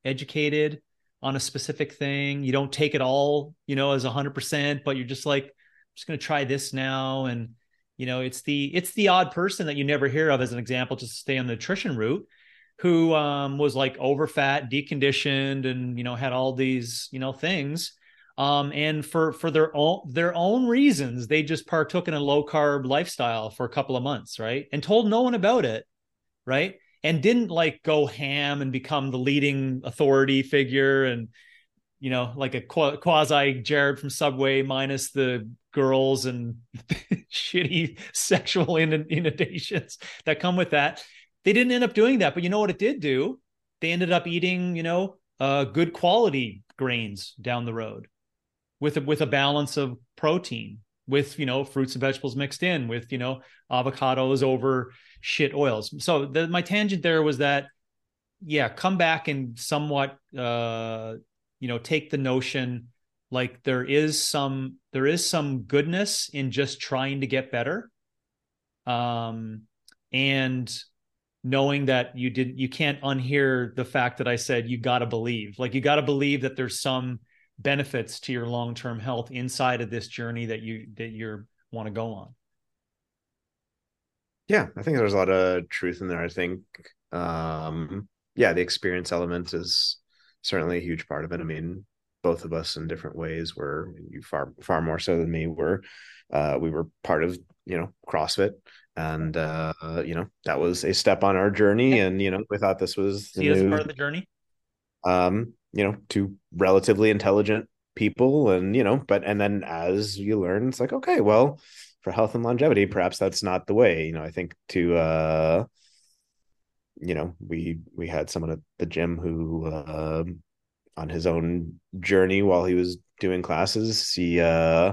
educated on a specific thing. You don't take it all, you know, as a hundred percent, but you're just like, I'm just going to try this now. And, you know, it's the, it's the odd person that you never hear of as an example, just to stay on the nutrition route, who um, was like over fat, deconditioned, and, you know, had all these, you know, things. Um, and for, for their own, their own reasons, they just partook in a low carb lifestyle for a couple of months. Right. And told no one about it. Right. And didn't like go ham and become the leading authority figure and, you know, like a quasi Jared from Subway minus the girls and shitty sexual inundations that come with that. They didn't end up doing that. But you know what it did do? They ended up eating, you know, uh, good quality grains down the road with a, with a balance of protein, with, you know, fruits and vegetables mixed in, with, you know, avocados over shit oils. So the, my tangent there was that, yeah, come back and somewhat, uh, you know, take the notion like there is some, there is some goodness in just trying to get better. Um, and knowing that you did, you can't unhear the fact that I said, you got to believe, like, you got to believe that there's some benefits to your long-term health inside of this journey that you, that you're want to go on. Yeah, I think there's a lot of truth in there. I think, um, yeah, the experience element is certainly a huge part of it. I mean, both of us in different ways were, you far, far more so than me, were, uh, we were part of, you know, CrossFit. And, uh, you know, that was a step on our journey. Yeah. And, you know, we thought this was the See it as new, part of the journey. um, you know, two relatively intelligent people. And, you know, but, and then as you learn, it's like, okay, well, for health and longevity, perhaps that's not the way. You know, I think to, uh, you know, we, we had someone at the gym who, uh, on his own journey while he was doing classes, he, uh,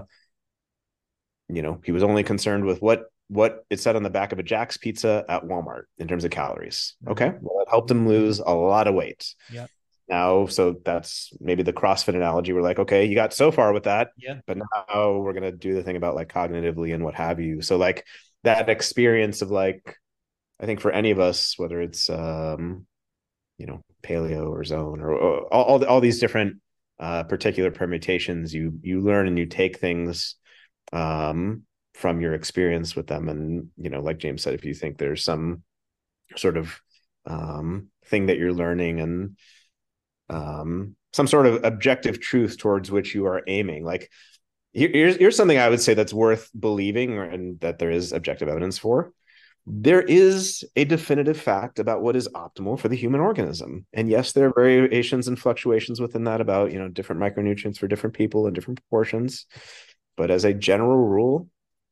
you know, he was only concerned with what, what it said on the back of a Jack's pizza at Walmart in terms of calories. Okay. Well, it helped him lose a lot of weight. Yeah. Now, so that's maybe the CrossFit analogy. We're like, okay, you got so far with that, Yeah. but now we're going to do the thing about like cognitively and what have you. So like that experience of like, I think for any of us, whether it's, um, you know, paleo or zone or, or all, all, all these different uh, particular permutations, you, you learn and you take things um, from your experience with them. And, you know, like James said, if you think there's some sort of um, thing that you're learning and, um, some sort of objective truth towards which you are aiming. Like here's, here's something I would say that's worth believing, or, and that there is objective evidence for. There is a definitive fact about what is optimal for the human organism. And yes, there are variations and fluctuations within that about, you know, different micronutrients for different people in different proportions. But as a general rule,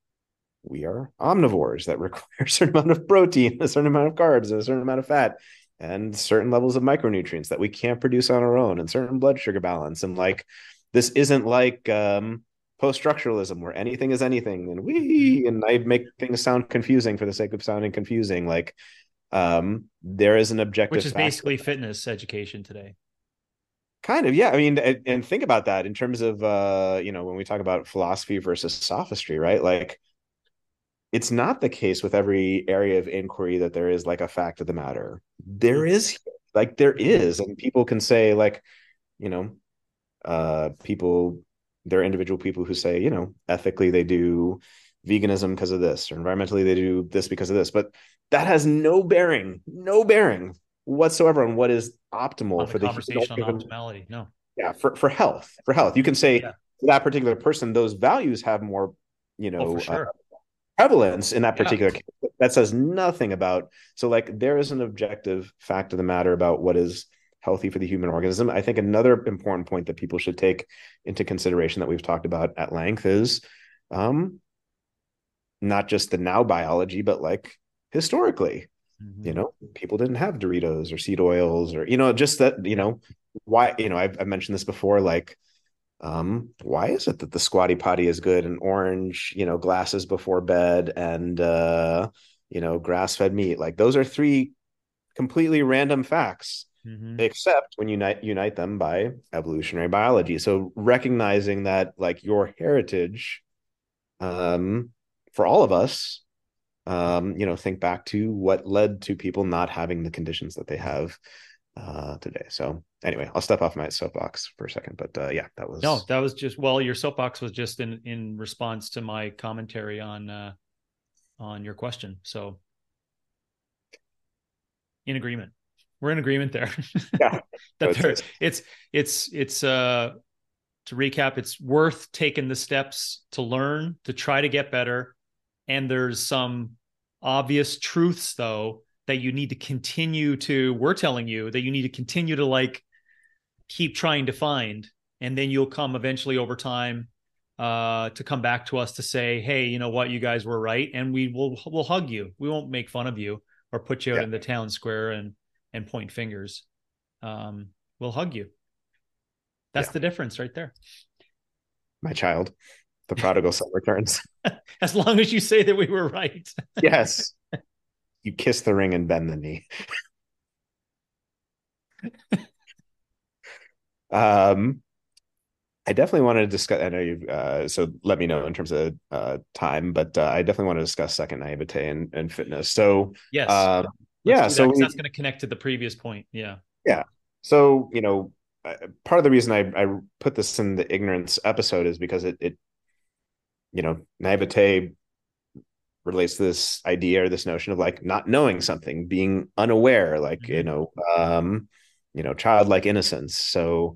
we are omnivores that require a certain amount of protein, a certain amount of carbs, and a certain amount of fat, and certain levels of micronutrients that we can't produce on our own, and certain blood sugar balance. And like, this isn't like um, post-structuralism where anything is anything, and we and I make things sound confusing for the sake of sounding confusing. Like, um, there is an objective, which is basically fitness education today. Kind of, yeah. I mean, and, and think about that in terms of, uh, you know, when we talk about philosophy versus sophistry, right? Like, it's not the case with every area of inquiry that there is like a fact of the matter. There is, like, there is, and people can say, like, you know, uh, people, there are individual people who say, you know, ethically they do veganism because of this, or environmentally they do this because of this, but that has no bearing, no bearing whatsoever on what is optimal On the for the conversation human, on optimality. No. yeah, for for health, for health. You can say Yeah. for that particular person, those values have more, you Oh, for know, uh, sure. prevalence in that Yeah. particular case. That says nothing about, so like there is an objective fact of the matter about what is healthy for the human organism. I think another important point that people should take into consideration that we've talked about at length is um, not just the now biology, but like historically, Mm-hmm. you know, people didn't have Doritos or seed oils or, you know, just that, you know, why, you know, I've, I've mentioned this before, like, um, why is it that the squatty potty is good and orange, you know, glasses before bed and, uh, you know, grass-fed meat? Like those are three completely random facts, Mm-hmm. except when you unite, unite them by evolutionary biology. So recognizing that like your heritage, um, for all of us, um, you know, think back to what led to people not having the conditions that they have. uh, today. So anyway, I'll step off my soapbox for a second, but uh, yeah, that No, was that was just, well, your soapbox was just in in response to my commentary on uh, on your question. So in agreement. We're in agreement there. yeah, I that would say there so. it's it's it's uh to recap, it's worth taking the steps to learn, to try to get better. And there's some obvious truths though that you need to continue to, we're telling you that you need to continue to like keep trying to find. And then you'll come eventually over time uh, to come back to us to say, hey, you know what, you guys were right. And we will we'll hug you. We won't make fun of you or put you out Yeah, in the town square and and point fingers. Um, we'll hug you. That's yeah, the difference right there. my child, the prodigal son returns. As long as you say that we were right. Yes, you kiss the ring and bend the knee. Um, I definitely wanted to discuss. I know you. Uh, so let me know in terms of uh, time, but uh, I definitely want to discuss second naivete and, and fitness. So, Yes. uh, Let's yeah. do that So because we, that's going to connect to the previous point. Yeah. yeah. So you know, uh, part of the reason I I put this in the ignorance episode is because it it you know naivete relates to this idea or this notion of like not knowing something, being unaware, like you Mm-hmm. know, um, you know, childlike innocence. So,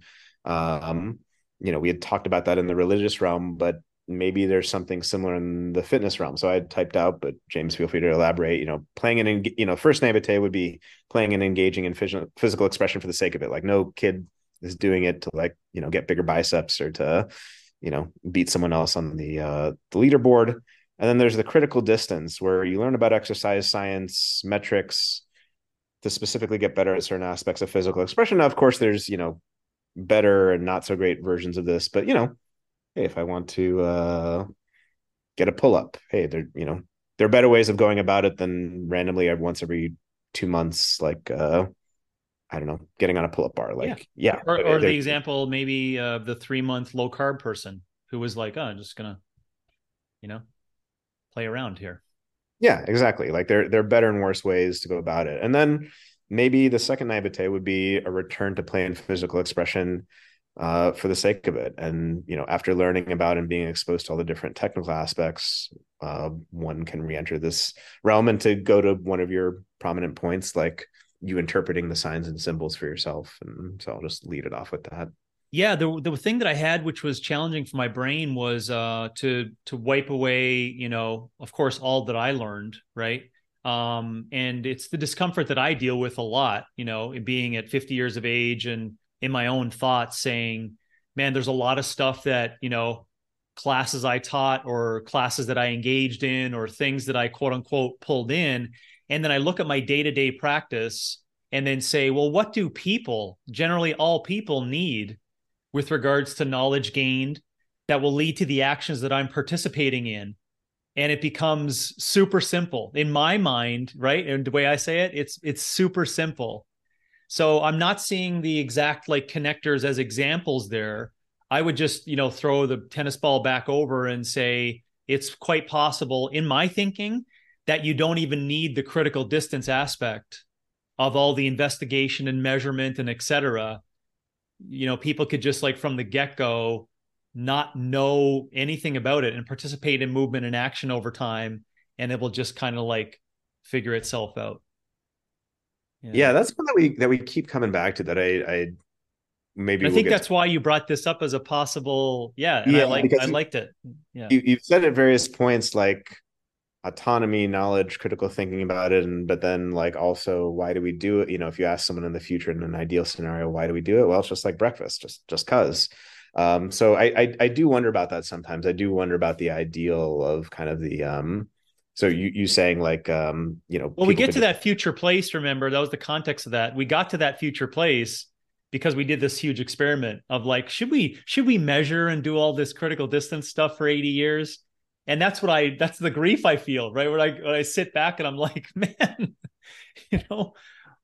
um, you know, we had talked about that in the religious realm, but maybe there's something similar in the fitness realm. So I had typed out, but James, feel free to elaborate. You know, playing an, you know, first naivete would be playing and engaging in phys- physical expression for the sake of it. Like no kid is doing it to like you know get bigger biceps or to you know beat someone else on the uh, the leaderboard. And then there's the critical distance where you learn about exercise science, metrics to specifically get better at certain aspects of physical expression. Now, of course, there's, you know, better and not so great versions of this, but you know, hey, if I want to uh get a pull-up, hey, there, you know, there are better ways of going about it than randomly once every two months, like uh I don't know, getting on a pull-up bar. Yeah. Like, yeah, Or, or the there, example, maybe uh, the three month low carb person who was like, oh, I'm just going to, you know, play around here. yeah, exactly. Like there, there are better and worse ways to go about it. And then maybe the second naivete would be a return to play and physical expression uh, for the sake of it. And, you know, after learning about and being exposed to all the different technical aspects, uh, one can re-enter this realm and to go to one of your prominent points, like you interpreting the signs and symbols for yourself. And so I'll just lead it off with that. Yeah, the the thing that I had, which was challenging for my brain, was uh, to to wipe away, you know, of course, all that I learned, right? Um, and it's the discomfort that I deal with a lot, you know, being at fifty years of age and in my own thoughts, saying, "Man, there's a lot of stuff that you know, classes I taught or classes that I engaged in or things that I quote unquote pulled in," and then I look at my day to day practice and then say, "Well, what do people, generally all people, need?" with regards to knowledge gained that will lead to the actions that I'm participating in. And it becomes super simple in my mind, right? And the way I say it, it's it's super simple. So I'm not seeing the exact like connectors as examples there. I would just, you know, throw the tennis ball back over and say it's quite possible in my thinking that you don't even need the critical distance aspect of all the investigation and measurement and et cetera. You know, people could just like from the get-go not know anything about it and participate in movement and action over time, and it will just kind of like figure itself out. Yeah. Yeah, that's one that we that we keep coming back to that I I And maybe I we'll think get to. that's why you brought this up as a possible, yeah, and I Yeah, like I because liked it. Yeah. you, you've said at various points like autonomy, knowledge, critical thinking about it, and but then like also why do we do it? You know, if you ask someone in the future in an ideal scenario, why do we do it? Well, it's just like breakfast, just just cause. Um, so I, I I do wonder about that sometimes. I do wonder about the ideal of kind of the um. So you you saying like um you know Well, we people get could to just that future place, remember? That was the context of that. We got to that future place because we did this huge experiment of like, should we should we measure and do all this critical distance stuff for eighty years? And that's what I that's the grief I feel, right? When I when I sit back and I'm like, man, you know,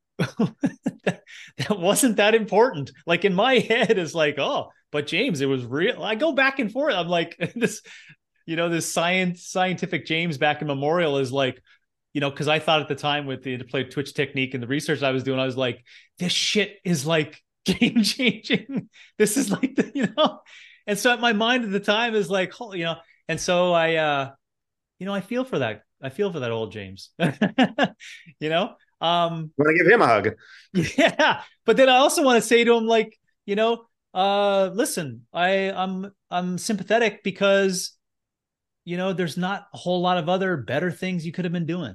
that, that wasn't that important. Like in my head is like, oh, but James, it was real. I go back and forth. I'm like, this, you know, this science scientific James back in Memorial is like, you know, because I thought at the time with the interplay Twitch technique and the research I was doing, I was like, this shit is like game changing. This is like, the, you know, and so my mind at the time is like, you know, and so I, uh, you know, I feel for that. I feel for that old James, you know, um, Want to give him a hug? yeah. But then I also want to say to him, like, you know, uh, listen, I, I'm, I'm sympathetic because, you know, there's not a whole lot of other better things you could have been doing.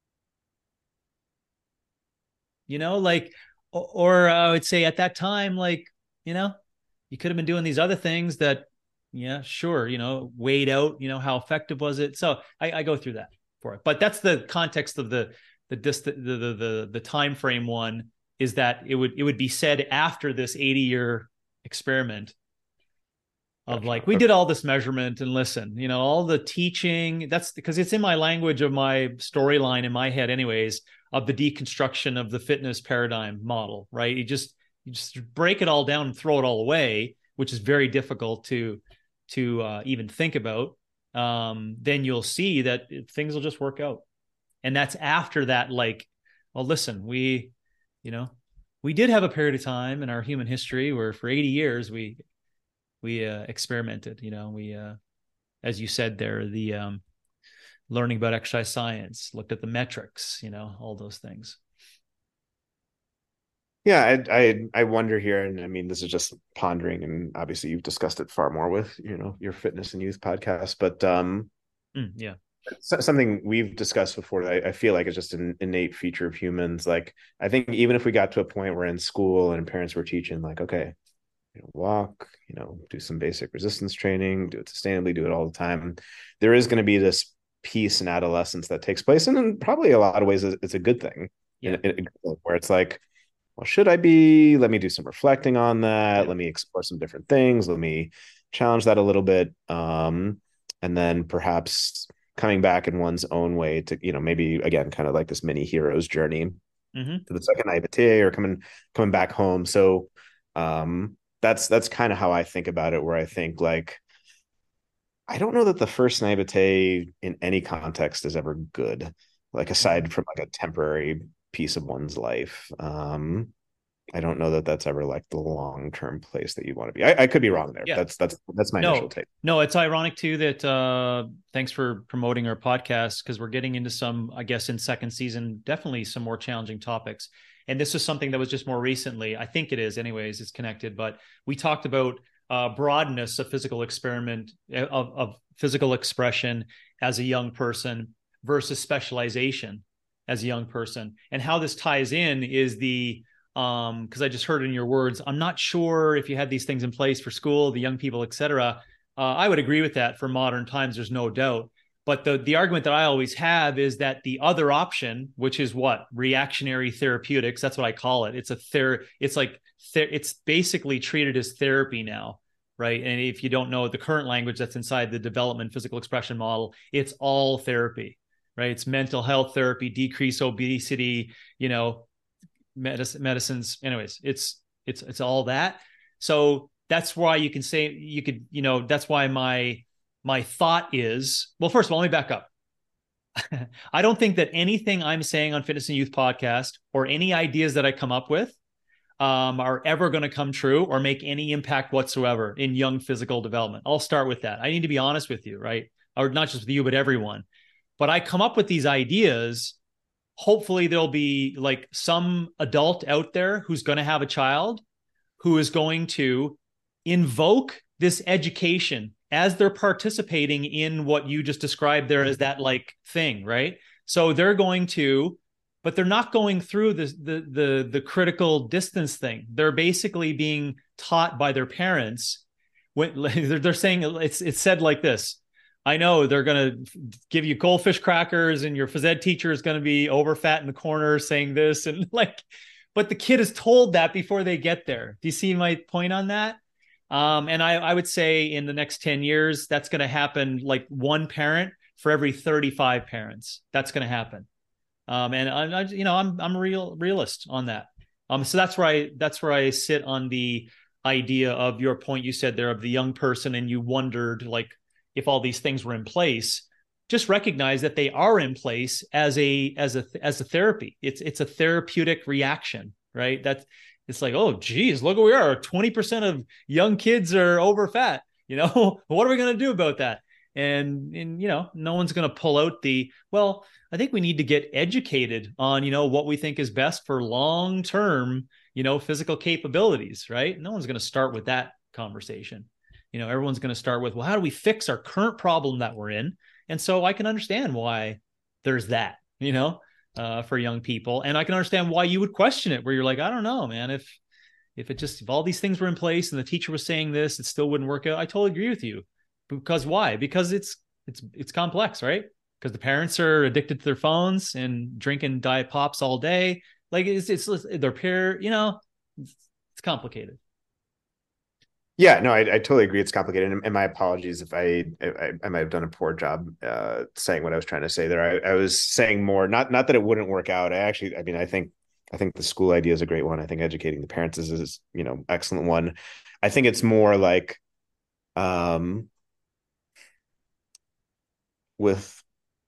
You know, like, or, or I would say at that time, like, you know, you could have been doing these other things that, yeah, sure, you know, weighed out, you know, how effective was it? So I, I go through that for it. But that's the context of the the dist- the the the, the time frame one is that it would it would be said after this eighty year experiment of Gotcha. like we Okay. did all this measurement and listen, you know, all the teaching, that's because it's in my language of my storyline in my head anyways, of the deconstruction of the fitness paradigm model, right? You just you just break it all down and throw it all away, which is very difficult to to uh, even think about. Um, then you'll see that things will just work out. And that's after that, like, well, listen, we, you know, we did have a period of time in our human history where for eighty years we we uh, experimented, you know, we, uh, as you said there, the um, learning about exercise science, looked at the metrics, you know, all those things. Yeah, I, I I wonder here, and I mean, this is just pondering, and obviously you've discussed it far more with, you know, your fitness and youth podcast, but um, Mm, yeah. something we've discussed before that I, I feel like it's just an innate feature of humans. Like, I think even if we got to a point where in school and parents were teaching, like, okay, you know, walk, you know, do some basic resistance training, do it sustainably, do it all the time. There is going to be this piece in adolescence that takes place, and in probably a lot of ways, it's a good thing. Yeah. In, in, where it's like, well, should I be? Let me do some reflecting on that. Yeah. Let me explore some different things. Let me challenge that a little bit, um, and then perhaps coming back in one's own way to, you know, maybe again, kind of like this mini hero's journey Mm-hmm. to the second naivete or coming coming back home. So um that's that's kind of how I think about it, where I think like I don't know that the first naivete in any context is ever good, like Mm-hmm. aside from like a temporary piece of one's life. um I don't know that that's ever like the long-term place that you want to be. I, I could be wrong there. Yeah. That's that's that's my initial No, take. no, it's ironic too that uh thanks for promoting our podcast because we're getting into some, I guess, in second season, definitely some more challenging topics. And this is something that was just more recently. I think it is, anyways, it's connected, but we talked about uh broadness of physical experiment of, of physical expression as a young person versus specialization as a young person. And how this ties in is the um because I just heard in your words, I'm not sure if you had these things in place for school, the young people, et cetera. uh, I would agree with that for modern times, there's no doubt. But the the argument that I always have is that the other option, which is what, reactionary therapeutics, that's what I call it. It's a ther it's like ther- it's basically treated as therapy now, right? And if you don't know the current language that's inside the development physical expression model, it's all therapy, right? It's mental health therapy, decrease obesity, you know, medicine, medicines. Anyways, it's it's it's all that. So that's why you can say you could, you know, that's why my my thought is, well, first of all, let me back up. I don't think that anything I'm saying on Fitness and Youth podcast or any ideas that I come up with um, are ever going to come true or make any impact whatsoever in young physical development. I'll start with that. I need to be honest with you, right? Or not just with you, but everyone. But I come up with these ideas. Hopefully there'll be like some adult out there who's going to have a child who is going to invoke this education as they're participating in what you just described there as that like thing, right? So they're going to, but they're not going through the the the, the critical distance thing. They're basically being taught by their parents. When they're, they're saying it's it's said like this. I know they're going to give you goldfish crackers and your phys ed teacher is going to be over fat in the corner saying this and like, but the kid is told that before they get there. Do you see my point on that? Um, and I, I would say in the next ten years, that's going to happen like one parent for every thirty-five parents. That's going to happen. Um, and I, I, you know, I'm, I'm a real realist on that. Um, so that's where I, that's where I sit on the idea of your point you said there of the young person. And you wondered like, if all these things were in place just recognize that they are in place as a as a as a therapy. It's it's a therapeutic reaction, right? That's it's like, oh geez, look where we are. twenty percent of young kids are over fat. You know, what are we going to do about that? And, and, you know, no one's going to pull out the, well, I think we need to get educated on, you know, what we think is best for long-term, you know, physical capabilities, right? No one's going to start with that conversation. You know, everyone's going to start with, well, how do we fix our current problem that we're in? And so I can understand why there's that, you know, uh, for young people. And I can understand why you would question it, where you're like, I don't know, man, if, if it just, if all these things were in place and the teacher was saying this, it still wouldn't work out. I totally agree with you. Because why? Because it's it's it's complex, right? Because the parents are addicted to their phones and drinking diet pops all day. Like it's it's their peer, you know, it's, it's complicated. Yeah, no, I, I totally agree. It's complicated, and, and my apologies if I, I I might have done a poor job uh, saying what I was trying to say there. I, I was saying more, not not that it wouldn't work out. I actually, I mean, I think I think the school idea is a great one. I think educating the parents is, is you know, excellent one. I think it's more like, um. with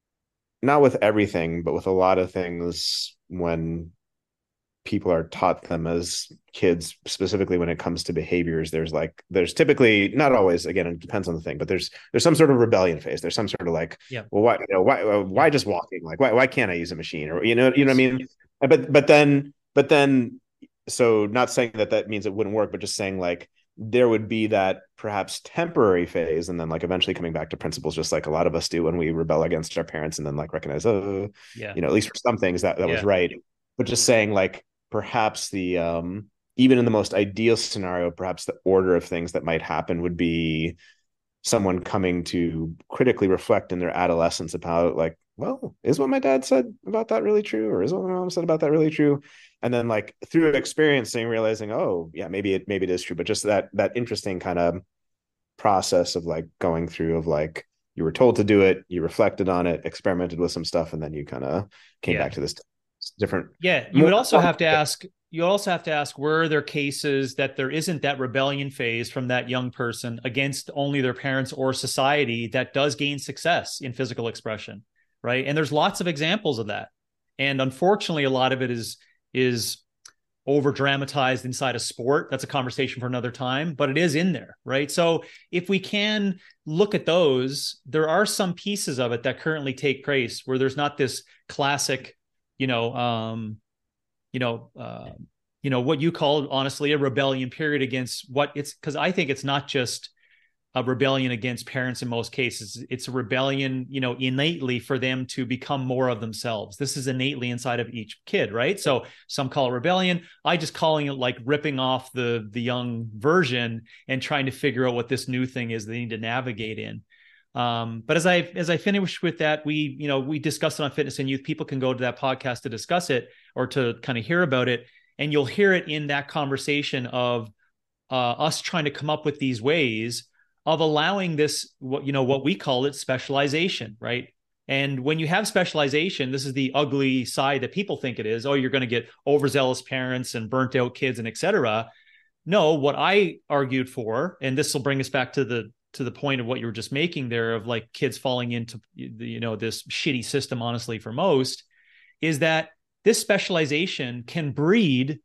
not with everything, but with a lot of things, when people are taught them as kids, specifically when it comes to behaviors, there's like there's typically, not always, again, it depends on the thing, but there's there's some sort of rebellion phase. There's some sort of like, yeah, well, why you know why why just walking? Like why why can't I use a machine? Or you know you know what I mean? Yes. But but then but then so not saying that that means it wouldn't work, but just saying like there would be that perhaps temporary phase, and then like eventually coming back to principles, just like a lot of us do when we rebel against our parents, and then like recognize, oh, yeah, you know, at least for some things that that yeah, was right. But just saying like perhaps the um even in the most ideal scenario, perhaps the order of things that might happen would be someone coming to critically reflect in their adolescence about like, well, is what my dad said about that really true? Or is what my mom said about that really true? And then like through experiencing, realizing, oh yeah, maybe it maybe it is true. But just that that interesting kind of process of like going through of like you were told to do it, you reflected on it, experimented with some stuff, and then you kind of came yeah. back to this different. Yeah, you More, would also have to ask, you also have to ask, were there cases that there isn't that rebellion phase from that young person against only their parents or society that does gain success in physical expression, right? And there's lots of examples of that. And unfortunately, a lot of it is is over dramatized inside of sport. That's a conversation for another time, but it is in there, right? So if we can look at those, there are some pieces of it that currently take place where there's not this classic, you know, um, you know, uh, you know, what you call honestly a rebellion period against what it's, because I think it's not just a rebellion against parents in most cases. It's a rebellion, you know, innately for them to become more of themselves. This is innately inside of each kid, right? So some call it rebellion. I just calling it like ripping off the the young version and trying to figure out what this new thing is they need to navigate in. Um, but as I as I finish with that, we you know we discussed it on Fitness and Youth. People can go to that podcast to discuss it or to kind of hear about it, and you'll hear it in that conversation of uh, us trying to come up with these ways of allowing this, what you know, what we call it specialization, right? And when you have specialization, this is the ugly side that people think it is. Oh, you're going to get overzealous parents and burnt out kids and et cetera. No, what I argued for, and this will bring us back to the to the point of what you were just making there of like kids falling into, you know, this shitty system, honestly, for most, is that this specialization can breed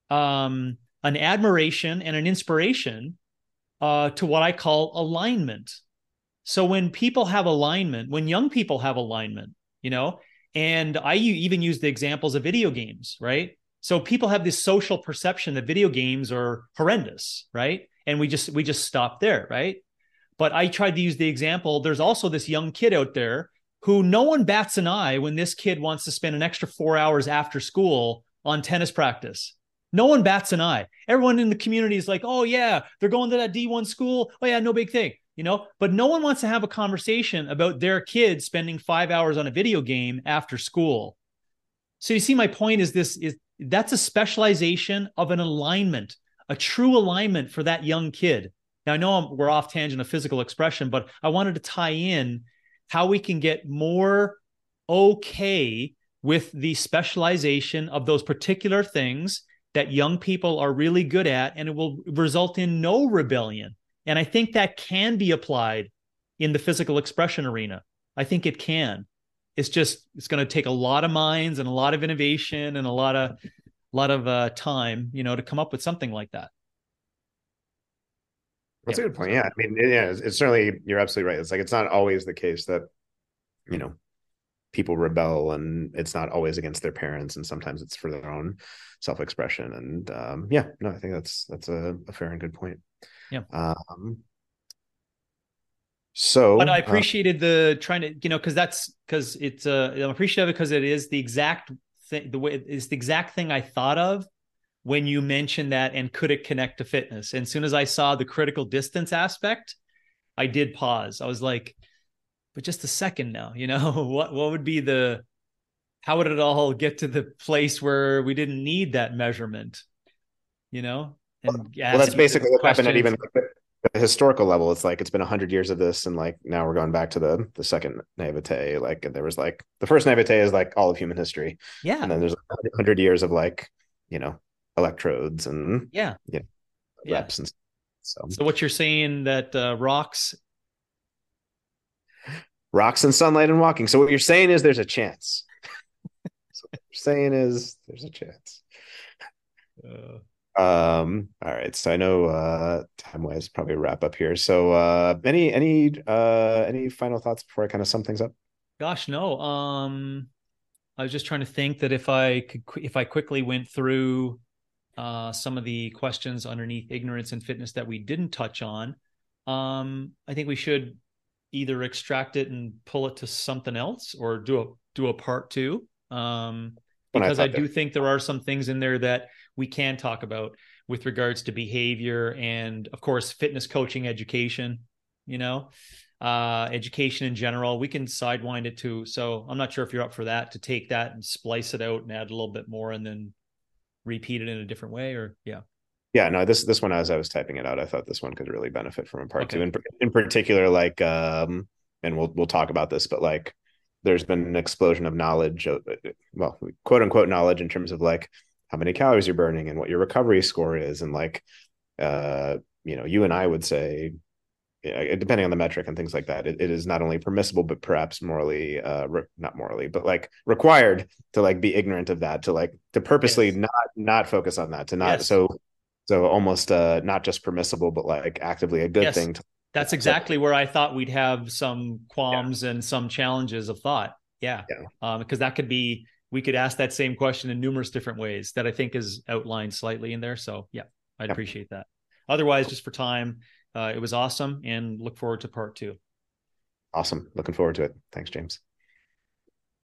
um, an admiration and an inspiration uh, to what I call alignment. So when people have alignment, when young people have alignment, you know, and I even use the examples of video games, right? So people have this social perception that video games are horrendous, right? And we just we just stop there, right? But I tried to use the example. There's also this young kid out there who no one bats an eye when this kid wants to spend an extra four hours after school on tennis practice. No one bats an eye. Everyone in the community is like, oh yeah, they're going to that D one school. Oh yeah, no big thing, you know, but no one wants to have a conversation about their kids spending five hours on a video game after school. So you see, my point is this is that's a specialization of an alignment, a true alignment for that young kid. Now, I know I'm, we're off tangent of physical expression, but I wanted to tie in how we can get more okay with the specialization of those particular things that young people are really good at, and it will result in no rebellion. And I think that can be applied in the physical expression arena. I think it can. It's just, it's going to take a lot of minds and a lot of innovation and a lot of, a lot of uh, time, you know, to come up with something like that. That's Yeah. a good point. So, Yeah, I mean, yeah, it's, it's certainly, you're absolutely right. It's like it's not always the case that, you know, people rebel, and it's not always against their parents, and sometimes it's for their own self-expression. And um, yeah, no, I think that's that's a, a fair and good point. yeah. Um, But I so uh, appreciated the trying to, you know, because that's because it's uh I'm appreciative because it is the exact thing, the way it's the exact thing I thought of when you mentioned that, and could it connect to fitness? And as soon as I saw the critical distance aspect, I did pause. I was like, but just a second now, you know, what what would be the, how would it all get to the place where we didn't need that measurement, you know, and well, that's asking the basically what happened at even questions. like the historical level. It's like it's been a hundred years of this, and like now we're going back to the the second naivete. Like there was like the first naivete is like all of human history, and Yeah. then there's a hundred years of like, you know, electrodes and, Yeah. you know, Yeah. reps and so So what you're saying that uh, rocks. rocks and sunlight and walking. So what you're saying is there's a chance. So what you're saying is there's a chance. Uh, Um, all right. So I know uh time wise probably wrap up here. So uh any any uh any final thoughts before I kind of sum things up? gosh, no. Um, I was just trying to think that if I could, if I quickly went through uh, some of the questions underneath ignorance and fitness that we didn't touch on, um, I think we should either extract it and pull it to something else, or do a do a part two. Um, When I because I thought that. do think there are some things in there that we can talk about with regards to behavior and, of course, fitness coaching education. You know, uh, education in general. We can sidewind it too. So I'm not sure if you're up for that, to take that and splice it out and add a little bit more and then repeat it in a different way, or yeah. Yeah, no, this this one, as I was typing it out, I thought this one could really benefit from a part two. Okay. In in particular, like um, and we'll we'll talk about this, but like there's been an explosion of knowledge, of, well, quote unquote knowledge in terms of like how many calories you're burning and what your recovery score is, and like uh, you know, you and I would say, yeah, depending on the metric and things like that, it, it is not only permissible but perhaps morally, uh, re- not morally, but like required to like be ignorant of that, to like to purposely Yes. not not focus on that, to not Yes. so so almost uh not just permissible but like actively a good Yes. thing to, That's to exactly where I thought we'd have some yeah, qualms and some challenges of thought. Yeah. yeah, Um, because that could be, we could ask that same question in numerous different ways that I think is outlined slightly in there. So yeah, I'd yeah. appreciate that. Otherwise, just for time, uh, it was awesome, and look forward to part two. Awesome, looking forward to it. Thanks, James.